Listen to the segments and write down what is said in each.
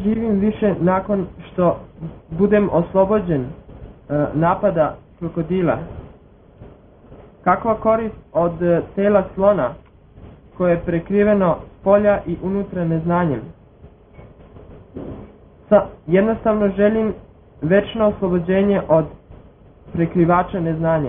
živim više nakon što budem oslobođen napada krokodila? Kakva korist od tela slona koje je prekriveno spolja i unutra neznanjem? Jednostavno želim večno oslobođenje od prekrivača neznanja.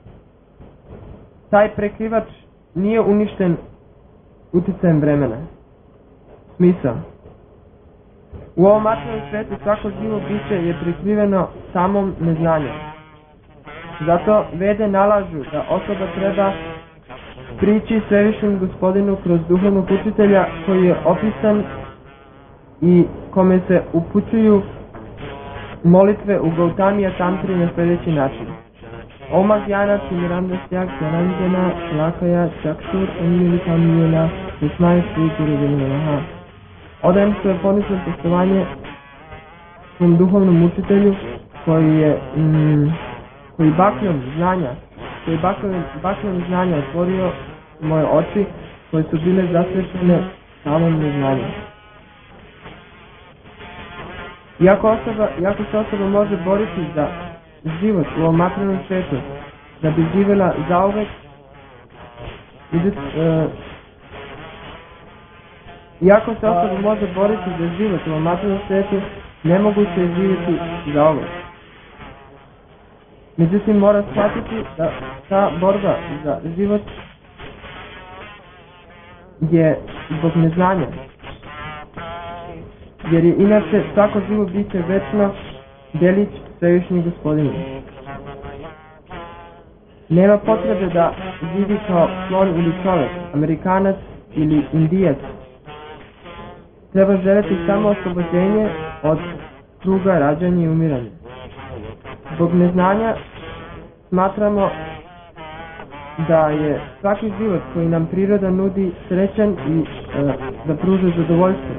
Taj prekrivač nije uništen utjecajem vremena. Smisao. U ovom materijalnom svijetu svako živo biće je prekriveno samom neznanjem. Zato vede nalažu da osoba treba prići svevišnjem Gospodinu kroz duhovnog učitelja koji je opisan i kome se upućuju molitve u Gautamija Tantri na sljedeći način. Oma Gyana Timirandasya Gyananjana Lakaya Chakshur Anilitamiyana Vismaya Sri Guru Namaha. Odajem svoje ponizno poštovanje svom duhovnom učitelju koji bakljom znanja otvorio moje oči koje su bile zasvećene samom neznanju. Iako se osoba može boriti za život u ovom materijalnom svijetu, da bi živjela zauvek, nemoguće je živjeti zauvek. Međutim, mora shvatiti da ta borba za život je zbog neznanja. Jer je inače svako živo biće večno delić svevišnjeg Gospodina. Nema potrebe da živi kao slon ili čovjek, Amerikanac ili Indijac. Treba želeti samo oslobođenje od kruga rađanja i umiranja. Zbog neznanja smatramo da je svaki život koji nam priroda nudi srećan i da pruža zadovoljstvo.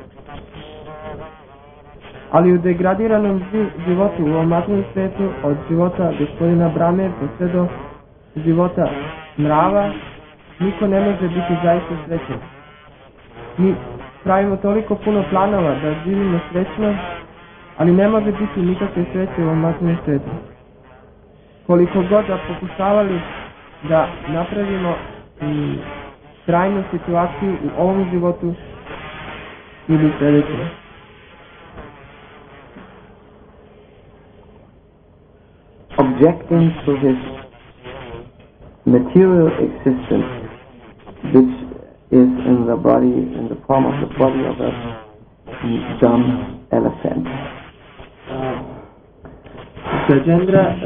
Ali u degradiranom životu u ovom materijalnom svijetu, od života Gospodina Brahme pa sve do života mrava, niko ne može biti zaista srećan. Mi pravimo toliko puno planova da živimo srećno, ali ne može biti nikakve sreće u ovom materijalnom svijetu. Koliko god da pokušavali da napravimo trajnu situaciju u ovom životu ili sljedećem. Objecting to his material existence, which is in the body, in the form of the body of a dumb elephant. Gajendra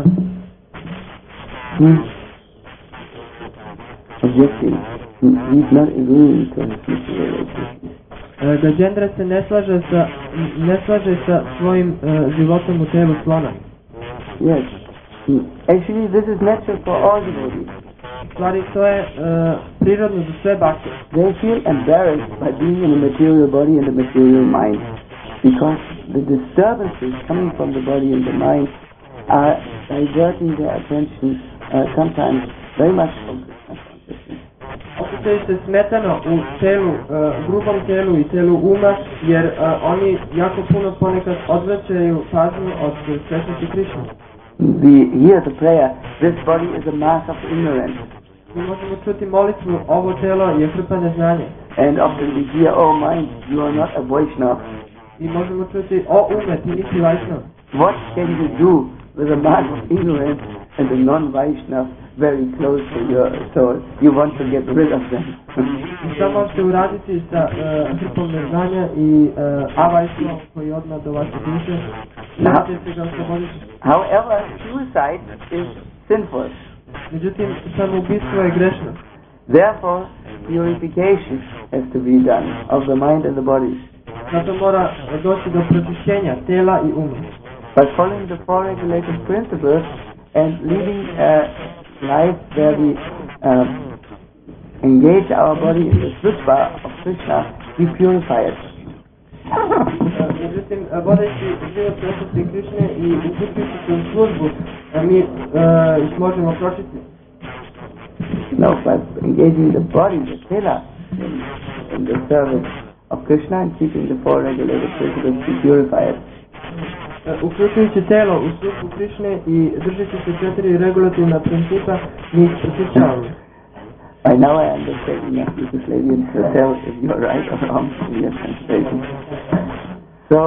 objecting, he's not agreeing to his material existence. Gajendra se ne slaže sa svojim životom u telu slona. Yes. Actually, this is natural for all devotees. Stvari, to je prirodno za sve bhakte. They feel embarrassed by being in a material body and a material mind, because the disturbances coming from the body and the mind are diverting their attention sometimes very much from Krishna consciousness. Osjećaju se smetano u telu, grubom telu i telu uma, jer oni jako puno ponekad odvraćaju pažnju od svjesnosti Krishna. We hear the prayer, this body is a mass of ignorance. Mi možemo čuti molitvu, ovo telo je hrpa neznanja. And often we hear, oh mind, you are not a Vaishnava. I možemo čuti, o ume, ti nisi Vaishnava. What can you do with a mass of ignorance and a non-Vaishnava very close to your soul? You want to get rid of them. Šta možete uraditi sa hrpom neznanja i avajstvom koji odmah do vaše duše? However, suicide is sinful. Međutim, samoubistvo je grešno. Therefore, purification has to be done of the mind and the body. Zato mora doći do pročišćenja tela i uma. By following the four regulated principles and leading a life where we engage our body in the sritva of Krishna, we purify it. Međutim, vodeći život svjesnosti Krišne i upućujući se u službu, mi ih možemo pročistiti. No, by engaging the body, the tela, in the service of Krishna and keeping the four regulated principles to purify it. Uključujući telo u službu Krišne i držeći se 4 regulativna principa i ih pročišćavamo. Now I understand enough, Mrs. Lady, and to tell if you're right or wrong in your translation. So,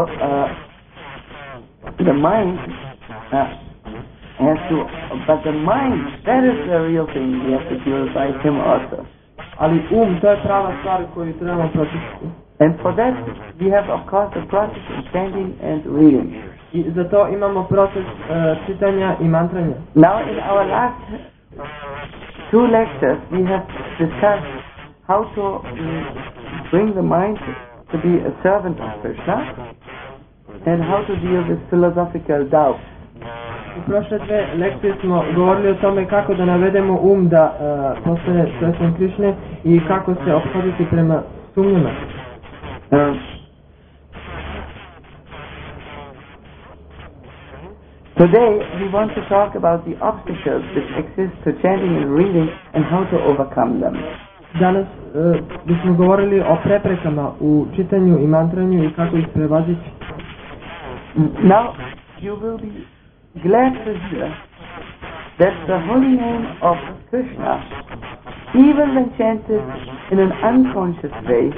the mind has to, but the mind, that is the real thing, we have to purify him also. Ali to je prava stvar koju trebamo pročistiti. And for that, we have of course the process of chanting and reading. I za to imamo proces čitanja i mantranja. Now in our last 2 lectures, we have discussed how to bring the mind to be a servant of Krishna and how to deal with philosophical doubts. U prošle 2 lekcije smo govorili o tome kako da navedemo da postane svjestan Krišne i kako se ophoditi prema sumnjama. Today we want to talk about the obstacles which exist to chanting and reading and how to overcome them. Danas bismo govorili o preprekama u čitanju i mantranju i kako ih prevazići. Now you will be glad to hear that the holy name of Krishna, even when chanted in an unconscious way,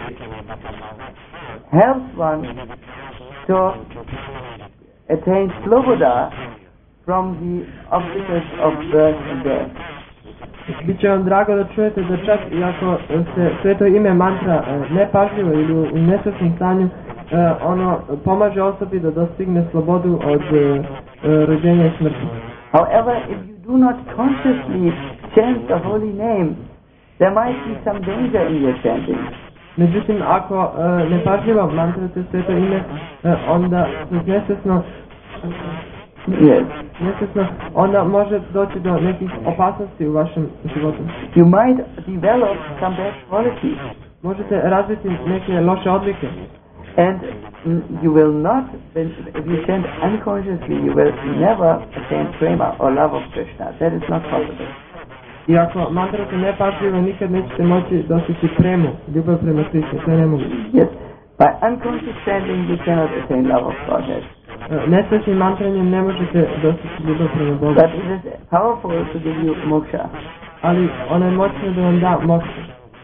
helps one to attain sloboda from the obstacles of birth and death. Biće vam drago da čujete da čak i ako se sveto ime mantra nepažljivo ili u nesvjesnom stanju, ono pomaže osobi da dostigne slobodu od rođenja i smrti. However, if you do not consciously chant the holy name, there might be some danger in your chanting. Međutim, ako nepažljivo mantrate sveto ime, onda nesvjesno onda može doći do nekih opasnosti u vašem životu. You might develop some bad qualities. Možete razviti neke loše odlike. And you will not, if you chant unconsciously, you will never attain prema or love of Krishna. That is not possible. I ako mantrate nepažljivo, nikad nećete moći dostići premu, ljubav prema Krishni, to je nemoguće. Yes, by unconscious chanting you cannot attain love of Godhead. Nesvjesnim mantranjem ne možete dostići ljubav prema Bogu. But it is powerful to give you moksha. Ali ono je moćno da vam da moksha.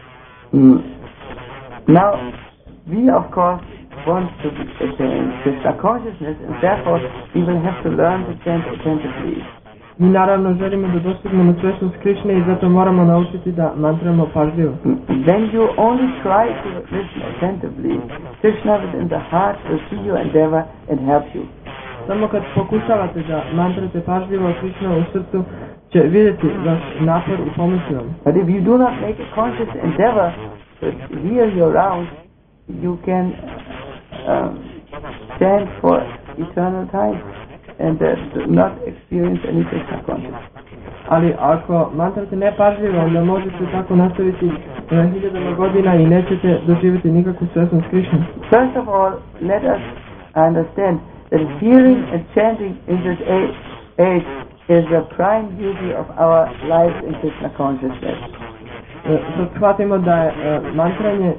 Now, we of course want to attain Krishna consciousness, and therefore we will have to learn to chant attentively. Mi naravno želimo da dostignemo svjesnost Krišne i zato moramo naučiti da mantramo pažljivo. When you only try to listen attentively, Krishna within the heart will see your endeavor and help you. Samo kad pokušavate da mantrate pažljivo, Krišna u srcu će vidjeti vaš napor i pomoći vam. But if you do not make a conscious endeavor to hear your round, you can stand for eternal time and not experience any Krishna consciousness. Ali ako mantrate nepažljivo, onda možete tako nastaviti hiljadama godina i nećete doživjeti nikakvu svjesnost Krišne. First of all, let us understand that hearing and chanting in this age is the prime duty of our life in Krishna consciousness. Shvatimo da je mantranje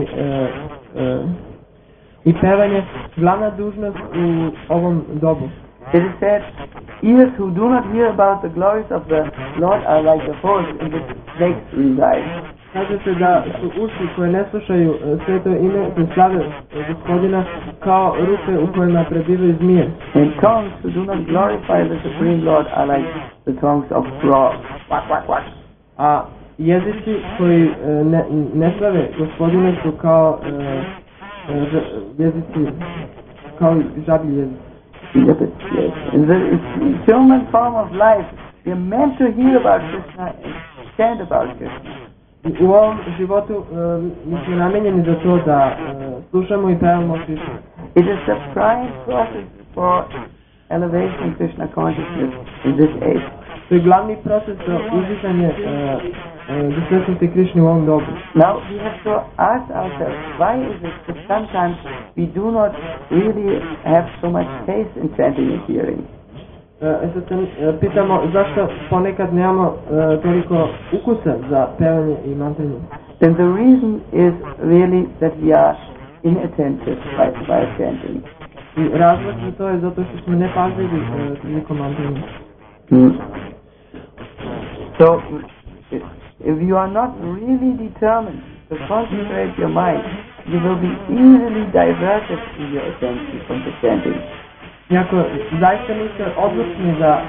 i pevanje glavna dužnost u ovom dobu. It is said, ears who do not hear about the glories of the Lord are like the holes in which snakes reside. Kaže se da su uši koje ne slušaju sveto ime te slave Gospodina kao rupe u kojima prebivaju zmije. And tongues who do not glorify the Supreme Lord are like the tongues of frogs. Quack, quack, quack. A jezici koji ne slave Gospodina su kao jezici, kao žablji jezici. Yes. In the human form of life, we are meant to hear about Krishna and chant about Krishna. U ovom životu mi smo namenjeni za to da slušamo i pevamo Krishna. It is the prime process for elevation Krishna consciousness in this age. To je glavni proces za uzvikanje do svjesnosti Krishne u ovom dobu. Now we have to ask ourselves, why is it that sometimes we do not really have so much taste in chanting and hearing? Sad se pitamo zašto ponekad nemamo toliko ukusa za pevanje i mantranje. Then the reason is really that we are inattentive by chanting. I razlog za to je zato što smo nepažljivi prilikom mantranja. So, if you are not really determined to concentrate your mind, you will be easily diverted in your attention from the chanting. I ako zaista niste odlučni da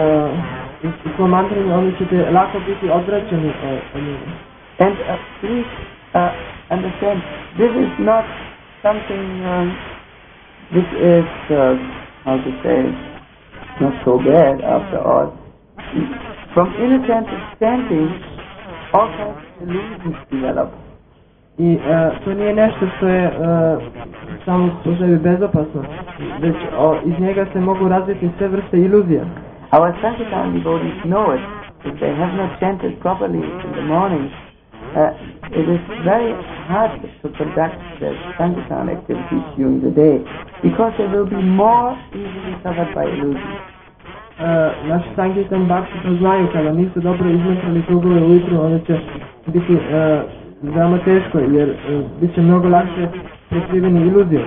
u svom mantranju, onda ćete lako biti odvraćeni od njega. And please understand, this is not something, this is, how to say, not so bad after all. From inattentive chanting, all kinds of illusions develop. I to nije nešto što je samo po sebi bezopasno, već iz njega se mogu razviti sve vrste iluzija. Our Sankirtan devotees know it. If they have not chanted properly in the morning, it is very hard to conduct their Sankirtan activities during the day, because they will be more easily covered by illusions. Naši Sankirtan bhakti to znaju, kada nisu dobro izmetrali krugove ujutru, onda će biti veoma teško, jer bit će mnogo lakše prekriveni iluzijom.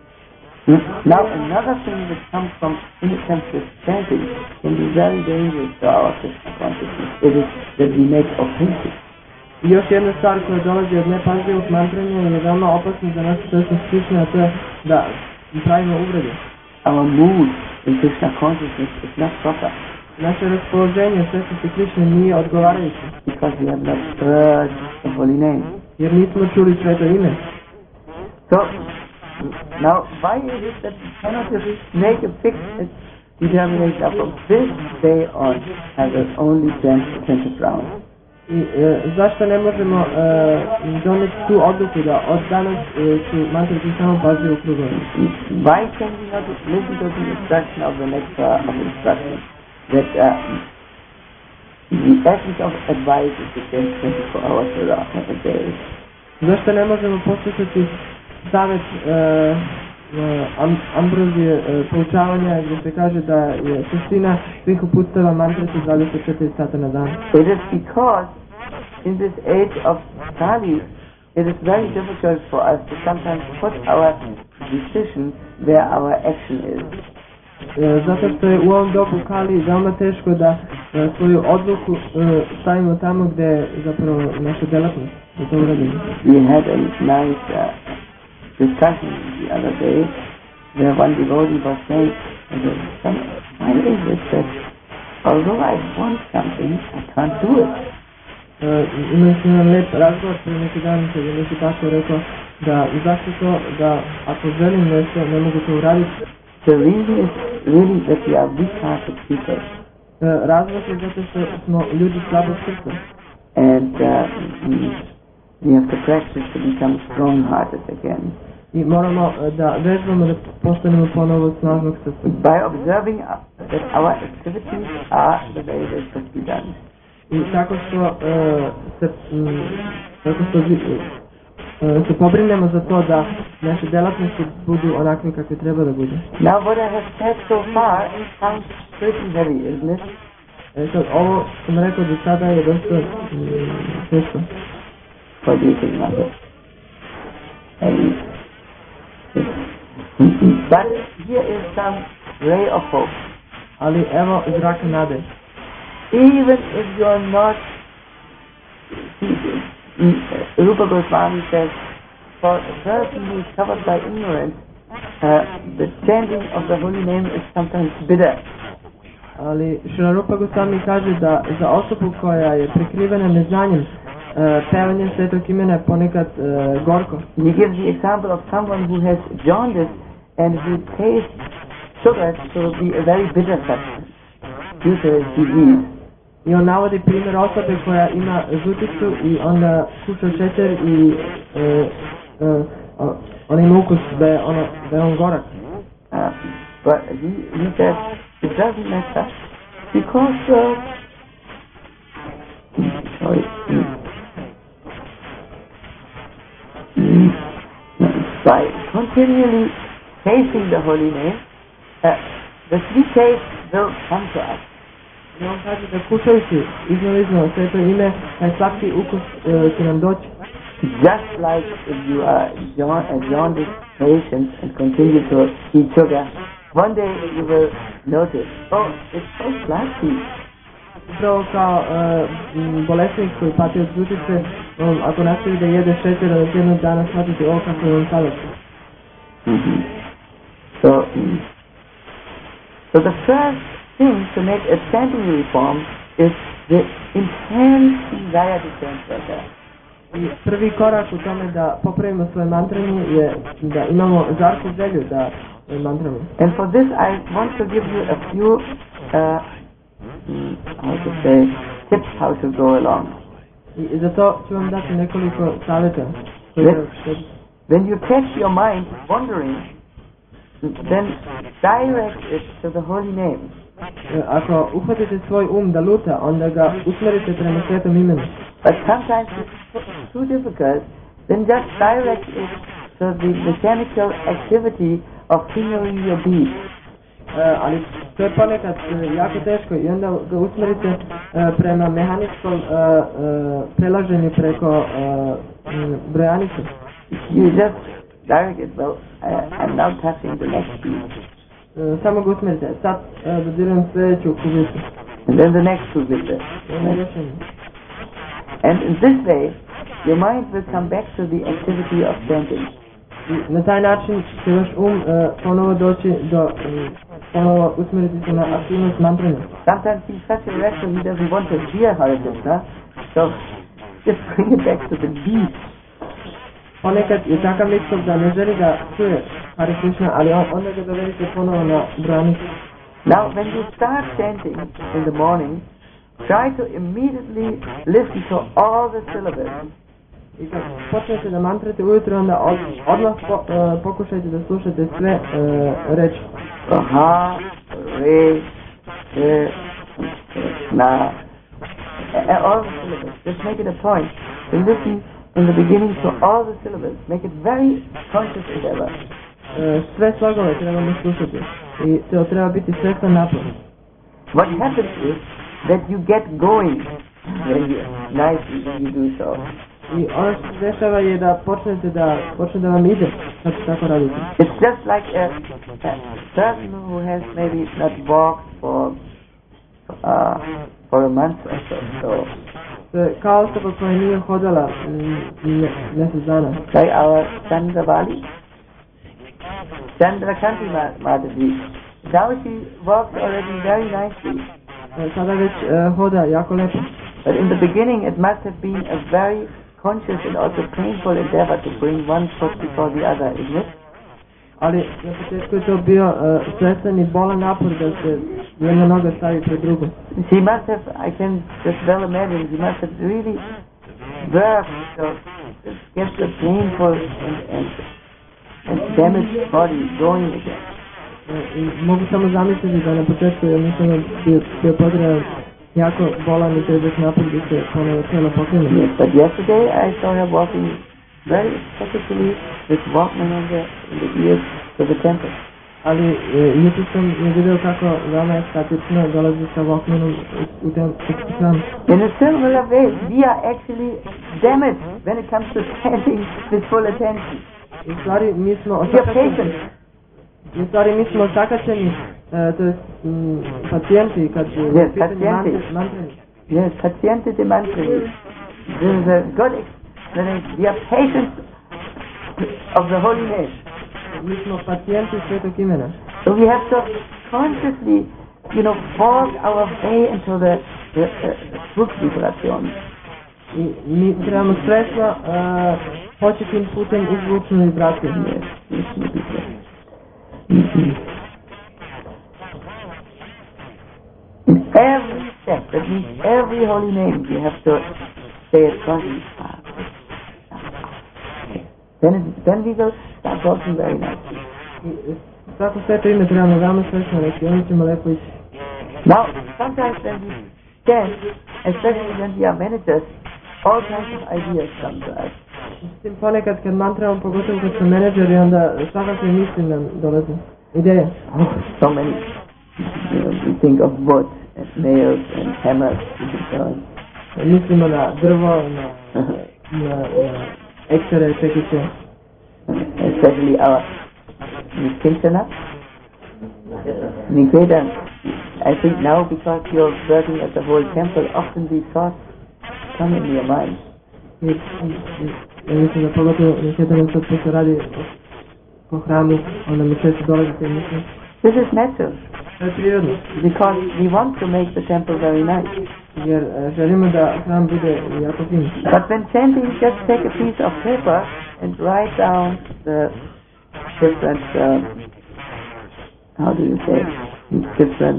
Now another thing that comes from inattentive chanting can be very dangerous to our Krishna consciousness. It is that we make offenses. I još jedna stvar koja dolazi od nepažljivog mantranja je veoma opasna za našu svjesnost Krishna, a to je da pravimo uvrede. Our mood in Krishna consciousness is not proper. Naše raspoloženje svjesnosti Krishna nije odgovarajuće. Because we have not heard the holy name. Jer nismo čuli sveto ime. So, now why is it that we cannot just make a fixed determination from this day on as an only attentive round? I zašto ne možemo doneti tu odluku da od danas ću mantrati samo pažljivo krugove? Why can we not listen to the instruction of the next of instruction? That the essence of advice is to spend 24 hours a day. Zašto ne možemo poslušati savjet Ambrozije poučavanja gdje se kaže da je suština svih uputstava mantrati 24 sata na dan? It is because in this age of Kali, it is very difficult for us to sometimes put our decision where our action is. Zato što je u ovom dobu Kali veoma teško da svoju odluku stavimo tamo gdje je zapravo naša delatnost, da to uradimo. We had a nice discussion the other day where one devotee was saying, why is it that although I want something, I can't do it? Imali smo jedan lep razgovor prije neki dan kad je neki pastor rekao da zašto to da ako želim nešto ne mogu to uraditi. The reason is really that we are weak-hearted people. Razlog je zato što smo ljudi slabog srca. And we have to practice to become strong-hearted again. I moramo da vežbamo da postanemo ponovo snažnog srca. By observing that our activities are the way they should be done. I tako što se pobrinemo za to da naše delatnosti budu onakve kakve treba da budu. Now what I have said so far sounds pretty heavy, isn't it? Sad, ovo sam rekao do sada je dosta teško. What do you think about it? But here is some ray of hope. Ali evo zrak nade. Even if you are not, Rupa Goswami says, for a person who is covered by ignorance, the chanting of the holy name is sometimes bitter. Ali Srila Rupa Goswami kaže da za osobu koja je prekrivena neznanjem, pevanje svetog imena je ponekad gorko. He gives the example of someone who has jaundice and who tastes sugar to be a very bitter substance due to his disease. I on navodi primjer osobe koja ima žuticu i onda kuša šećer i on ima ukus da je on gorak. But he says it doesn't matter because by continually tasting the holy name, the sweet taste will come to us. I on kaže da kušajući iznova sveto ime, taj slatki ukus će nam doći. Just like if you are a jaundiced patient and continue to eat sugar, one day you will notice, oh, it's so flashy. Upravo kao bolesnik koji pati od žutice, ako nastavi da jede šećer, od jednog dana shvatiti ovo kako je on salatno. So the first thing to make a chanting reform is the intense desire to chant better. I prvi korak u tome da popravimo svoje mantranje je da imamo žarku želju da mantramo. And for this I want to give you a few how to say tips how to go along. I za to ću vam dati nekoliko savjeta. When you catch your mind wandering, then direct it to the holy name. Ako uhvatite svoj da luta, onda ga usmerite prema svetom imenu. But sometimes it's too difficult, then just direct it to the mechanical activity of fingering your beat. Ali to je ponekad jako teško i onda ga usmerite prema mehaničkom prelaženju preko brojanice. You just direct it, well, I'm now touching the next beat. Samo ga usmerite, sad dodirujem sljedeću kubicu. And then the next kubica. And in this way, your mind will come back to the activity of chanting. Na taj način će vaš ponovo doći do ponovo usmeriti se na aktivnost mantranja. Sometimes he's such a rector, he doesn't want to hear Hare Krishna, so just bring it back to the beat. Ponekad je takav ličkog da ne želi da čuje Hare Krishna, ali onda ga dovedite ponovo na branicu. Now, when you start chanting in the morning, try to immediately listen to all the syllables. I kad počnete da mantrate ujutro, onda odmah pokušajte da slušate sve reči. Ha, re, re, na, all the syllables. Just make it a point to listen in the beginning to all the syllables. Make it very conscious endeavor. Sve slogove trebamo slušati i to treba biti svestan napor. What happens is that you get going when you do so. I ono što se dešava je da počne da vam ide kad tako radite. It's just like a person who has maybe not walked for a month or so. Kao osoba koja nije hodala mjesec dana. Like our Chandrakanti Mataji. Now she walks already very nicely. Sada već hoda jako lepo. But in the beginning it must have been a very conscious and also painful endeavor to bring one foot before the other, isn't it? Ali na početku je to bio svestan i bolan napor da se jedna noga stavi pred drugu. She must have, I can just well imagine, she must have really worked to get the painful and damaged body going again. Mogu samo zamisliti da na početku je mislim bio potreban jako bolan i težak napor da se ponovo tijelo pokrene. Yes, but yesterday I saw her walking very ecstatically with Walkman in the ears to the temple. Ali jutro sam je vidio kako veoma ekstatično dolazi sa Walkmanom u hram. In a similar way, we are actually damaged when it comes to chanting with full attention. U stvari mi smo osakačeni, to je pacijenti kad je pitanje mantranje. Yes, pacijenti de mantranje. This is a good explanation. We are patients of the holy name. Mi smo pacijenti svetog imena. So we have to consciously, force our way into the book vibration. I mi trebamo svesno hoći tim putem izvučnu vibraciju. In every step, that means every holy name, you have to say it consciously. Then we will start talking very nicely. Svako sveto ime trebamo veoma svesno reći, onda ćemo lepo ići. Now, sometimes when we chant, especially when we are managers, all kinds of ideas come to us. Ponekad kad mantramo, pogotovo kad smo menadžeri, onda svakakve misli nam dolaze. Ideje. So many. We think of wood and nails and hammers and so on. Mislimo na drvo, na ekstere tekuće. Especially our Nikinsana. Nikeda, I think now because you're working at the whole temple, often these thoughts come in your mind. Mislim da pogotovo Nikedana sad što se radi po hramu, onda mi često dolazi te misli. This is natural. To je prirodno. Because we want to make the temple very nice. Jer želimo da hram bude jako fin. But when chanting, just take a piece of paper and write down the different, how do you say, different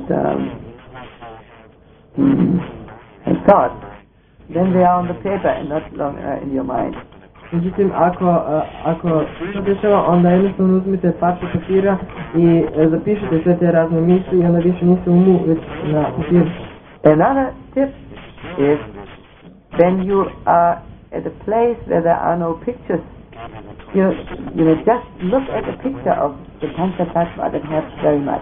thoughts. Then they are on the paper and not longer in your mind. Međutim, ako to dešava, onda jednostavno uzmite parče papira i zapišite sve te razne misli i onda više nisu umu, već na papiru. Another tip is when you are at a place where there are no pictures, you just look at a picture of the Panchatattva that helps very much.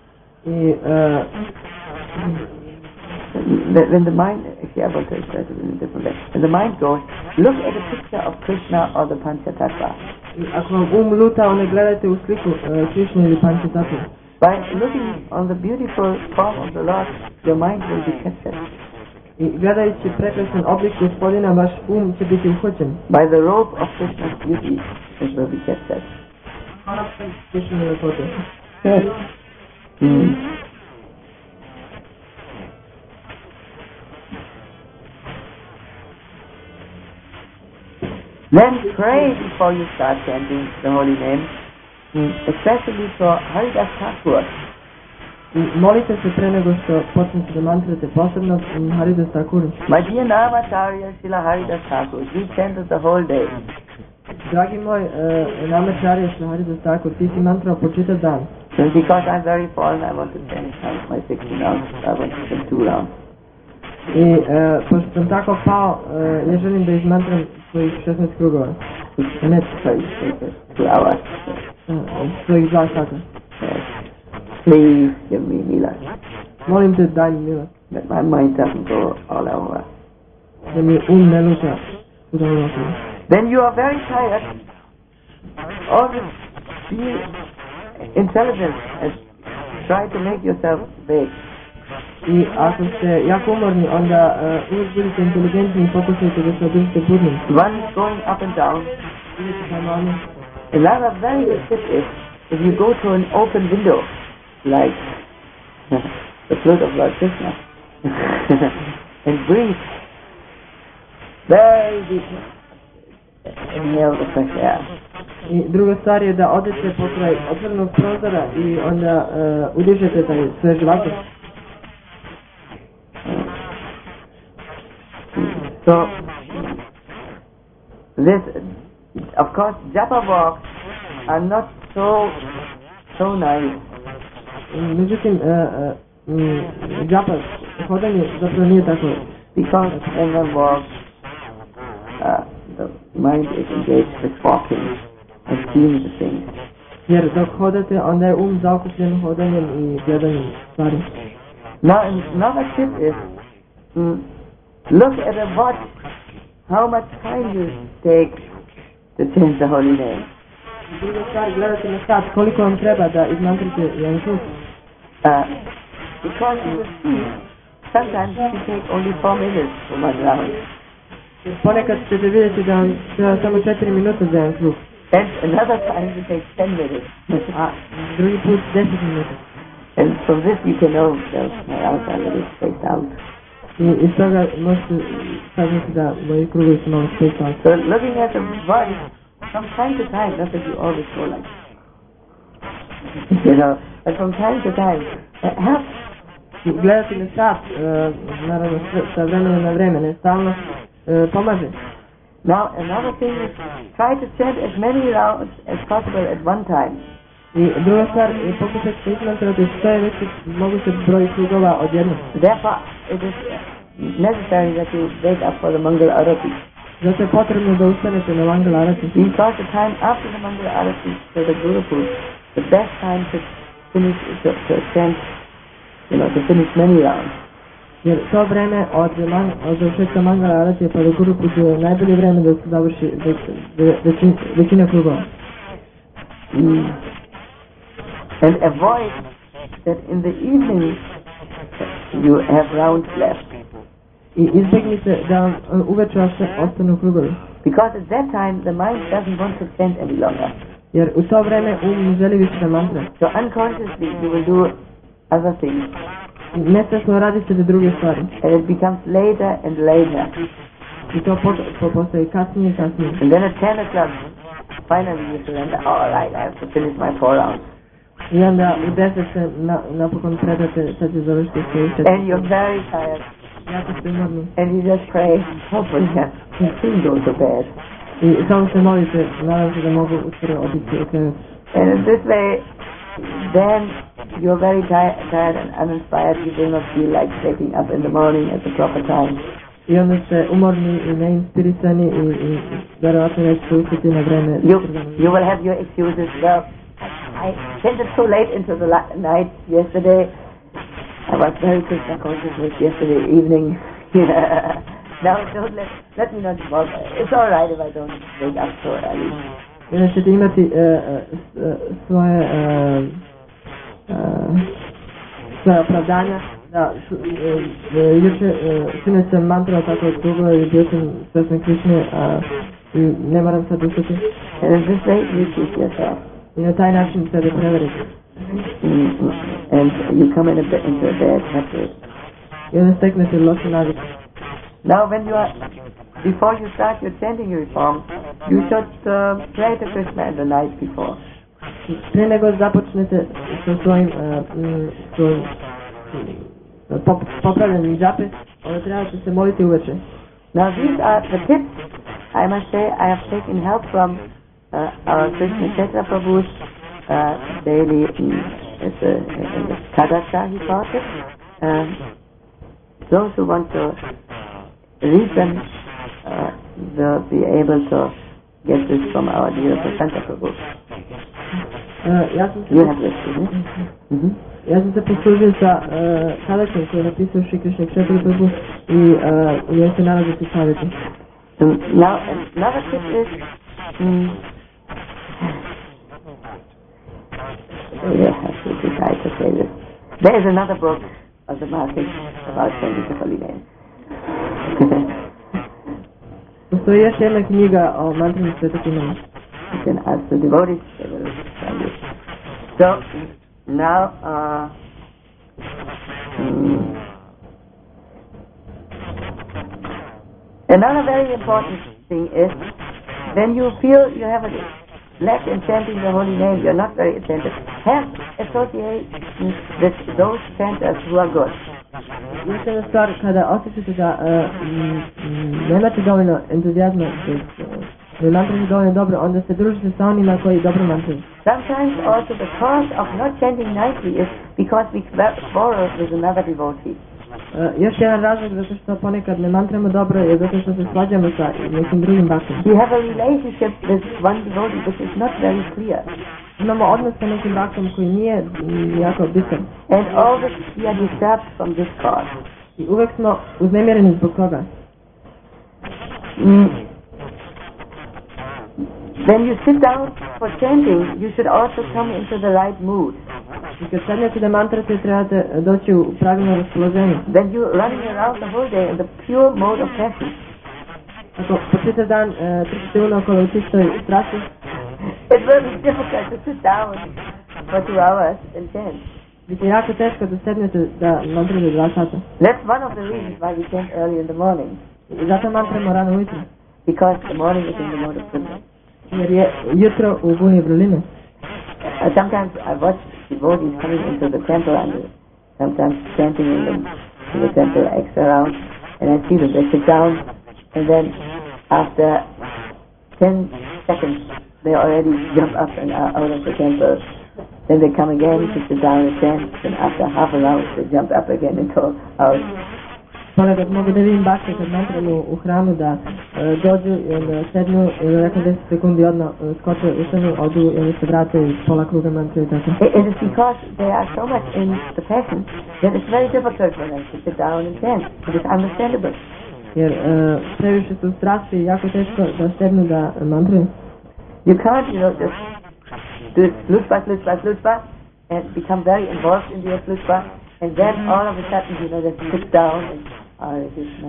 When the mind, actually I want to express it in a different way. When the mind goes, look at a picture of Krishna or the Panchatattva. Ako vam luta, onda gledajte u sliku Krishna ili Panchatattva. By looking on the beautiful form of the Lord, your mind will be captured. I gledajući prekrasan oblik Gospodina, vaš će biti uhvaćen. By the robe of Krishna's beauty, it will be captured. Krishna lepote. Yes. Then pray before you start chanting the holy name, especially for Haridas Thakur. Molite se pre nego što počnete da mantrate, posebno Haridas Thakur. My dear Namacharya Srila Haridas Thakur, we chanted the whole day. Dragi moj Namacharya Srila Haridas Thakur, ti si mantrao po čitav dan. So because I'm very fallen, I want to change my 16 rounds. I want to change 2 rounds. I pošto sam tako pao, ja želim da izmantram svojih 16 krugova. Ne, sorry, 2 hours. Svojih 2 sata. Please give me Mila. Molim te, daj mi Mila. That my mind doesn't go all over. Da mi ne luta u domu. When you are very tired, always be intelligent and try to make yourself big. I ako ste jako umorni, onda uvijek budite inteligentni i pokušajte da se održite budnim. One is going up and down. Another very good tip is if you go to an open window, like the flute of Lord Krishna, and breathe very deep. Inhale the fresh air. I druga stvar je da odete pokraj otvorenog prozora i onda udišete taj svež vazduh. So, this, of course, japa walks are not so nice. Međutim, japa, hodanje zapravo nije tako. Because when one walks, the mind is engaged with walking and seeing the things. Jer dok hodate, onda je zaokupljen hodanjem i gledanjem stvari. Now, another tip is, look at a watch, how much time you take to change the holy name. Druga stvar, gledate na sat, koliko vam treba da izmantrite jedan krug. Because you will see, sometimes you take only 4 minutes for one round. Ponekad ćete vidjeti da vam treba samo 4 minuta za jedan krug. And another time you take 10 minutes. A drugi put 10 minuta. And from this you can know that my hours are a little spaced out. I iz toga možete saznati da moji krugovi su malo spaced out. So looking at the body, from time to time, not that you always go like but from time to time, help. Gledati na sat, naravno sa vremena na vreme, ne stalno pomaže. Now another thing is, try to chant as many rounds as possible at one time. I druga stvar, pokušajte izmantrati što je veći moguće broj krugova odjednom. Therefore, it is necessary that you wake up for the Mangal Arati. Zato je potrebno da ustanete na Mangal Arati. Because the time after the Mangal Arati, so the Guru Puja, the best time to finish, to chant, to finish many rounds. Jer to vreme od završetka Mangala Aratije pa do Guru Puđe je najbolje vreme da se završi većina krugova. And avoid that in the evening you have rounds left. I izbjegnite da vam uveče ostanu krugovi. Because at that time the mind doesn't want to chant any longer. Jer u to vreme ne želi više da mantra. So unconsciously you will do other things. Nesvjesno radit ćete druge stvari. And it becomes later and later. I to postaje kasnije i kasnije. And then at 10 o'clock, finally you surrender. All right, I have to finish my 4 rounds. I onda u 10 se napokon predate, sad ću završiti svoju 4. And you're very tired. Jako ste umorni. And you just pray, hopefully you soon go to bed. I samo se molite, nadam se da mogu uskoro otići u krevet. And in this way, then you're very tired and uninspired. You do not feel like waking up in the morning at the proper time. I onda ste umorni i neinspirisani i verovatno nećete ustati na vreme. You will have your excuses. Well, I chanted so late into the night yesterday. I was very Krishna conscious with yesterday evening. Now don't let me not bother. It's all right if I don't wake up so early. I onda ćete imati svoje opravdanja. Da, juče sinoć sam mantrao tako od Google i bio sam svesna Krišne i ne moram sad ustati. And in this way you cheat yourself. I na taj način sebe prevarite. And you come into a bad habit. I onda steknete lošu naviku. Now before you start your chanting reform, you should pray to Krishna in the night before. Prije nego započnete sa svojim popravljanjem džape, onda trebate se moliti uveče. Now these are the tips. I must say I have taken help from our Krishna Chaitra Prabhu's daily in the Kadasha, he calls it. Those who want to read them will be able to get this from our dear Prasanta Prabhu. You have this, isn't it? Ja sam se poslužio sa Kadashom koji je napisao Šri Krishna Chaitra Prabhu i ja se nalazi u savjetu. Now another tip is I have to decide to say this. There is another book of the market about chanting the holy name. Postoji još jedna knjiga o mantranju svetog imena. You can ask the devotees, they will tell you. So now another very important thing is when you feel you have a lack in chanting the holy name, you're not very attentive, have association with those chanters who are good. Još jedna stvar, kada osjećate da nemate dovoljno entuzijazma, da mantrate dovoljno dobro, onda se družite sa onima koji dobro mantraju. Sometimes also the cause of not chanting nicely is because we quarrel with another devotee. Još jedan razlog zato što ponekad ne mantramo dobro je zato što se svađamo sa nekim drugim baktom. We have a relationship with one devotee which is not very clear. Imamo odnos sa nekim baktom koji nije jako bitan. And always we are disturbed from this cause. I uvek smo uznemireni zbog toga. When you sit down for chanting, you should also come into the right mood. I kad sednete da mantrate, trebate doći u pravilno raspoloženje. When you're running around the whole day in the pure mode of passion, ako po čitav dan trčite unaokolo u čistoj strasti, it will be difficult to sit down for 2 hours and chant. Biti jako teško da sednete da mantrate 2 sata. That's one of the reasons why we chant early in the morning. I zato mantramo rano ujutro. Because the morning is in the mode of Brahma. Jer je jutro u guni vrline. Sometimes I watch devotees coming into the temple and sometimes chanting in the temple extra round, and I see them, they sit down and then after 10 seconds they already jump up and are out of the temple. Then they come again to sit down and chant, and after half an hour they jump up again and go out. Ponekad mogu da vidim bakte kad mantraju u hramu da dođu i onda sednu i onda nakon 10 sekundi odmah skoče, ustanu, odu i onda se vrate i pola kruga mantra i tako. It is because they are so much in the passion that it's very difficult for them to sit down and chant. It is understandable. Jer previše su strasti i jako teško da sednu da mantruju. You can't, just do flutba, and become very involved in your flutba, and then all of a sudden, just sit down and Hare Krishna,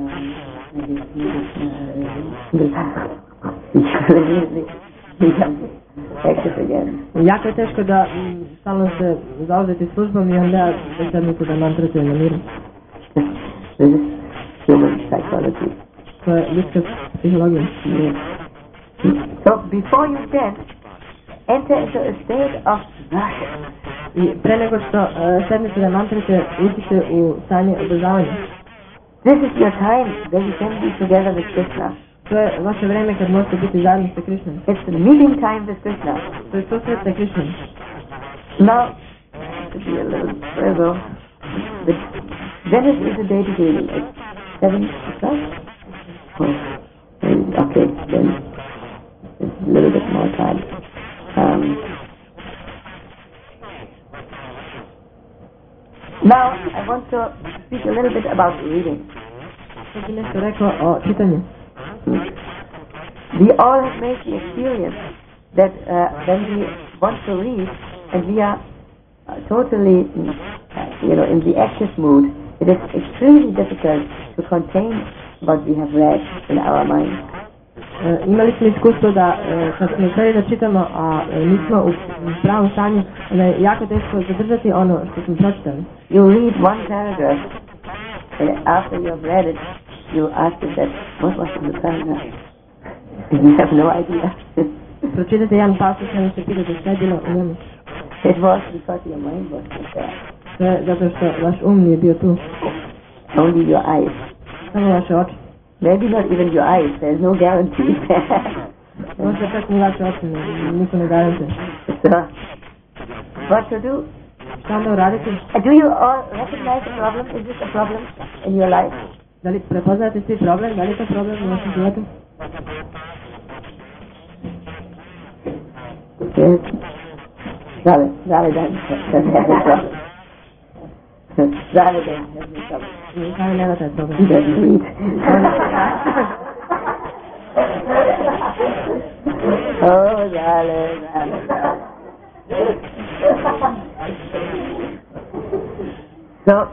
become active again. Jako je teško da stalno se zauzeti službom i onda da sednete da mantrate na miru. This is human psychology. To je ljudska psihologija. Yes. So before you chant, enter into a state of worship. I pre nego što sednete da mantrate, uđite u stanje obožavanja. This is your time where you can be together with Krishna. To je vaše vreme kad možete biti zajedno sa Krišnom. It's the meeting time with Krishna. To je susret sa Krišnom. Now, to be a little further, Venice is a day beginning at 7 o'clock. Okay, then it's a little bit more time. Now, I want to speak a little bit about reading. Nešto rekao o čitanju. We all have made the experience that when we want to read and we are totally, in the active mood, it is extremely difficult to contain what we have read in our mind. Imali smo iskustvo da kad smo htjeli da čitamo, a nismo u pravom stanju, da je jako teško zadržati ono što smo pročitali. You read one paragraph and after you have read it, you ask yourself, what was in the paragraph? And you have no idea. Pročitate jedan pasus i se pitate šta je bilo u njemu. It was because your mind was not there. To je zato što vaš um nije bio tu. Only your eyes. Samo vaše oči. Maybe not even your eyes, there's no guarantee. Možda čak ni vaše oči, niko ne garantuje. So, what to do? Šta onda uraditi? Do you all recognize the problem? Is this a problem in your life? Da li prepoznate svi problem? Da li je to problem u vašem životu? Yes. Zale dan. Zale dan. Zale nema taj problem. He doesn't read. Oh, Zale. So,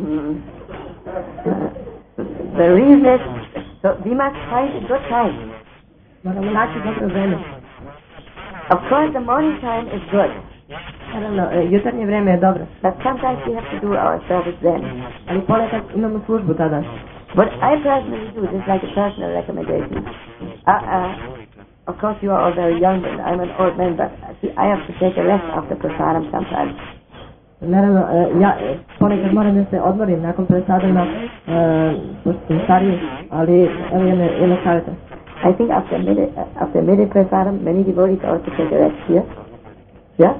the reason is, so we must find a good time. Moramo naći dobro vreme. Of course, the morning time is good. Naravno, jutarnje vreme je dobro. But sometimes we have to do our service then. Ali ponekad imamo službu tada. What I personally do, this is like a personal recommendation. Of course, you are all very young and I'm an old man, but I have to take a rest after prasadam sometimes. Naravno, ja ponekad moram da se odmorim nakon prasadama, pošto sam stariji, ali evo jedno savjeta. I think after midi prasadam, many devotees also take a rest here. Yeah?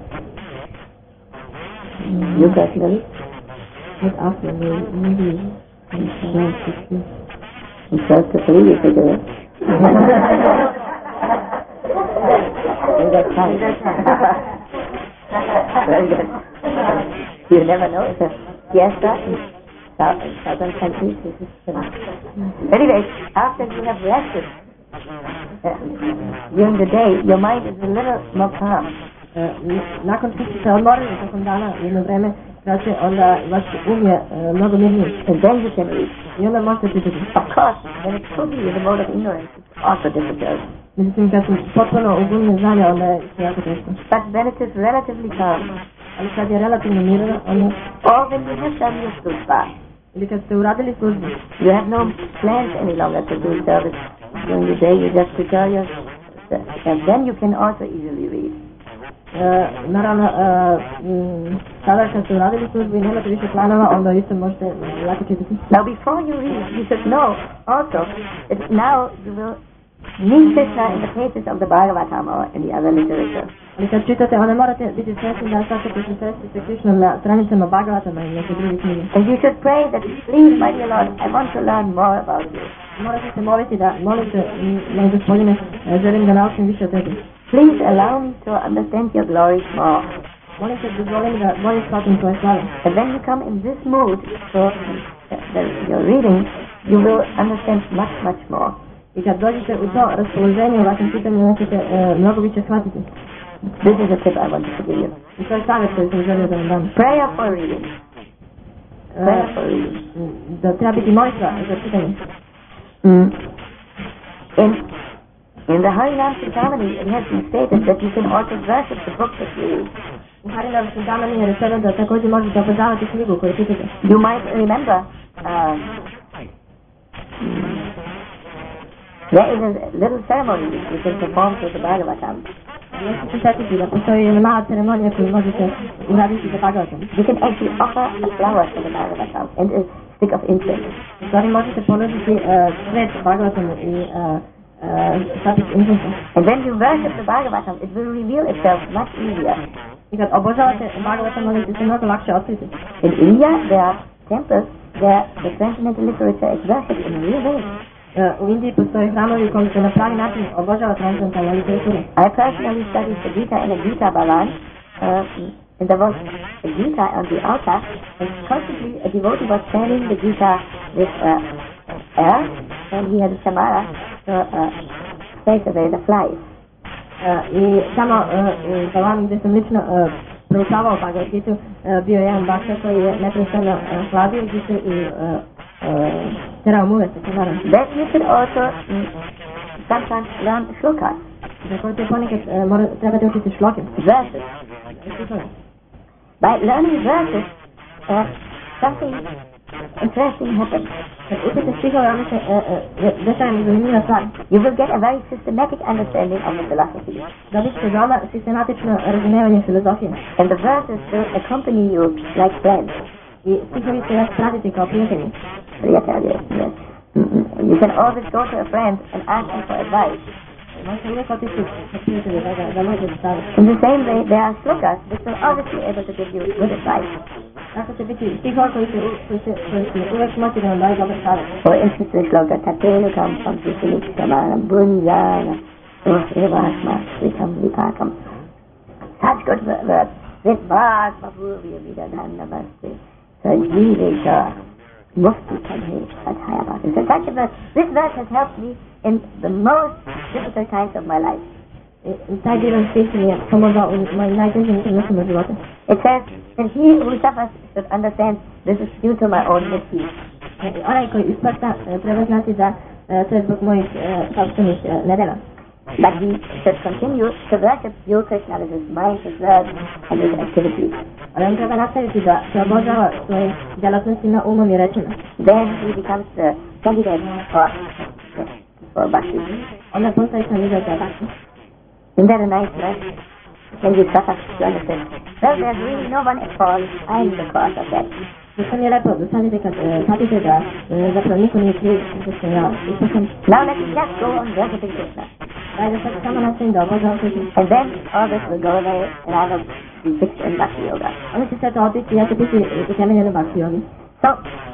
You personally? Not after, maybe in 12 to 3. In 12 to 3 you take a rest? That's fine. Very good. You never know, it's a fiesta in southern countries. Anyway, after you have rested during the day, your mind is a little more calm. Nakon što ste se odmorili tokom dana jedno vreme, kraće, onda vaš je mnogo mirniji. And then you can read. I onda možete čitati. Of course, when it's totally in the mode of ignorance, it's also difficult. Međutim, kad sam potpuno u gumi neznanja, onda je to jako teško. But when it is relatively calm, ali kad je relativno mirno, onda... Or when you have done your služba. Ili kad ste uradili službu. You have no plans any longer to do service. During the day you just prepare your... And then you can also easily read. Naravno, sada kad ste uradili službu i nemate više planova, onda isto možete lako čitati. Now before you read, you should know also that now you will meet Krishna in the pages of the Bhagavatam or in the other literature. Ali kad čitate, onda morate biti svjesni da sad ćete se sresti sa Krishnom na stranicama Bhagavatama i neke druge knjige. And you should pray that, please, my dear Lord, I want to learn more about you. Morate se moliti da molite na Gospodine, želim da naučim više od tebi. Please allow me to understand your glories more. Molim te, dozvoli mi da bolje shvatim tvoje slave. And when you come in this mood for your reading, you will understand much more. I kad dođete u to raspoloženje u vašem pitanju, ćete mnogo više shvatiti. This is a tip I wanted to give you. I to je savjet koji sam želio da vam dam. Prayer for reading. Prayer for reading. Da treba biti molitva za čitanje. In the Harinam Chintamani, it has been stated that you can also worship the book that you read. U Harinam Chintamani je rečeno da također možete obožavati knjigu koju čitate. You might remember there is a little ceremony you can perform with the Bhagavatam. Možete se sjetiti da postoji jedna mala ceremonija koju možete uraditi za Bhagavatam. You can actually offer a flower to the Bhagavatam and a stick of incense. U stvari možete ponuditi cvet Bhagavatamu i static incense. And when you worship the Bhagavatam, it will reveal itself much easier. I kad obožavate Bhagavatam, možete se mnogo lakše otkriti. In India, there are temples where the transcendental literature is worshipped in a real way. U Indiji postoji hramovi u kojim se na pravi način obožava transcendentalna literatura. I personally studied the Gita in a Gita Bhavan, and there was a Gita on the altar, and constantly a devotee was chanting the Gita with air, and he had a chamara to chase away the flies. I tamo u Bhavanu gdje sam lično proučavao Bhagavad Gitu, bio jedan bakša koji je neprestano hladio Gitu i terao muve sa čamarom. Then you should also sometimes learn shlokas. Za koje te ponekad trebate učiti šloke. Verses. By learning verses, something interesting happens. Kad učite stihove, onda se dešava zanimljiva stvar. You will get a very systematic understanding of the philosophy. Dobit ćete veoma sistematično razumevanje filozofije. And the verses will accompany you like friends. I stihovi će vas pratiti kao prijatelji. Yes. You can always go to a friend and ask him for advice. Možete uvijek otići na prijatelje da možete staviti. In the same way, there are shlokas which will always be able to give you good advice. Tako će biti stihova koji će uvijek moći da vam daju dobar savjet. For instance, the shloka Tatenukam Samsisinikshamanam Bunjana Evasma Svikam Vipakam. Such good words. Vidvak Babhurvya Vidadhan Namaste Sajiveka Mufti Kadhe Sadhayabhati. So such a verse. This verse has helped me in the most difficult times of my life. Taj jedan stih mi je pomogao u mojim najtežim trenucima života. It says that he who suffers should understand this is due to my own misdeeds. Onaj koji isprsta treba znati da to je zbog mojih sopstvenih nedela. But he should continue to worship you, Krishna, with his mind, his words, and his activities. Ali on treba nastaviti da se obožava svojim djelatnostima, umom i rečima. Then he becomes the candidate for bhakti. Onda postaje kandidat za bhakti. Isn't that a nice verse? When you suffer, you understand. Well, there's really no one at fault. I'm the cause of that. To mi je lepo, da shvatite kad shvatite da zapravo niko nije kriv, što sam ja ispošten. Now let me just go on worshipping Krishna. Ajde sad samo nastavim da obožavam Krishna. And then all this will go away and I will be fixed in bhakti yoga. Onda će sve to otići, ja ću biti utemeljen u bhakti yogi. So,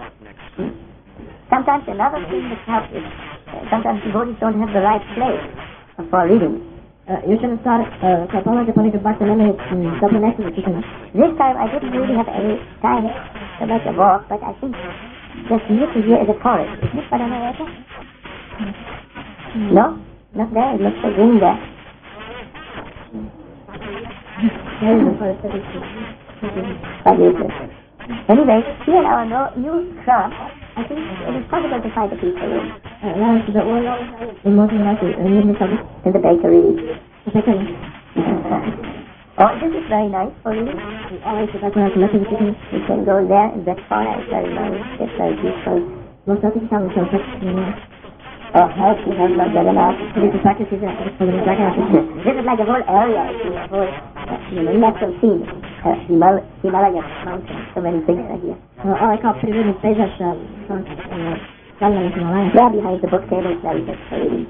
sometimes another thing that helps is sometimes devotees don't have the right place for reading. Još jedna stvar koja pomaže ponekad bhakti nemaju dobro mjesto za čitanje. This time I didn't really have any time to make a walk, but I think just near here is a forest. Isn't it, Padmanabhata? No? Not there. It looks so green there. There is a forest that is Anyway, here in our new shop, I think it is possible to find a peaceful room. In the bakery. Oh, this is very nice for you. You can go there in that corner. It's very nice. It's very peaceful. Oh, help, you have not done enough. This is like a whole area. It's a whole natural scene. Himalaya mountains. So many things are here. There behind the book table is very good for reading.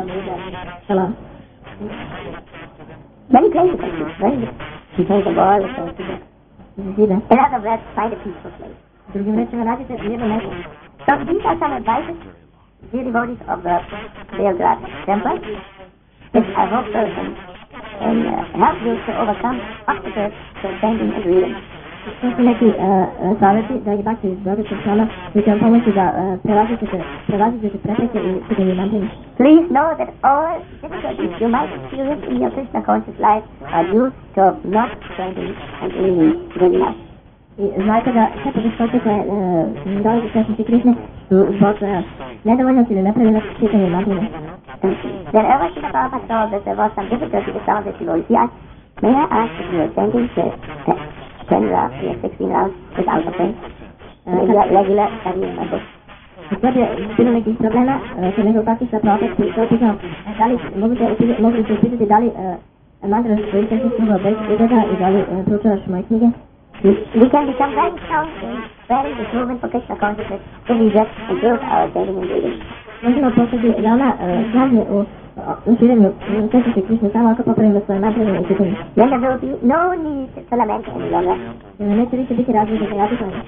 Many places are good. Very good. Behind the wall is also good. In other words, find a peaceful place. So these are some advices dear devotees of the Belgrade temple, if a whole person can help you to overcome obstacles to chanting and reading. To su neki savjeti, dragi bakti iz Beogradskog hrama, koji će vam pomoći da prelazite prepreke i čitanje mantrine. Please know that all difficulties you might experience in your Krishna conscious life are due to not chanting and reading good enough. I znajte da sve poteškoće koje dolaze svjesnosti Krišne su zbog nedovoljnosti ili nepravilnosti čitanja mantrine. Whenever Srila Prabhupada told that there was some difficulty with some of the devotees, he asked, may I ask if you are chanting the 10 rounds or 16 rounds without a friend? Regular studying my book. Kad je bilo nekih problema, kad nekog praktična Prabhupada se upitao, da li mogu se upitati da li mantra koji se sluga bez ugleda i da li proučavaš moje knjige? We can become very strong in spreading this movement for Krishna consciousness if we just improve our chanting and reading. Možemo postati veoma snažni u širenju svjesnosti Krišne samo ako popravimo svoje mantrine i čitanje. Then there will be no need to lament any longer. Neće više biti razloga za jadikovanje.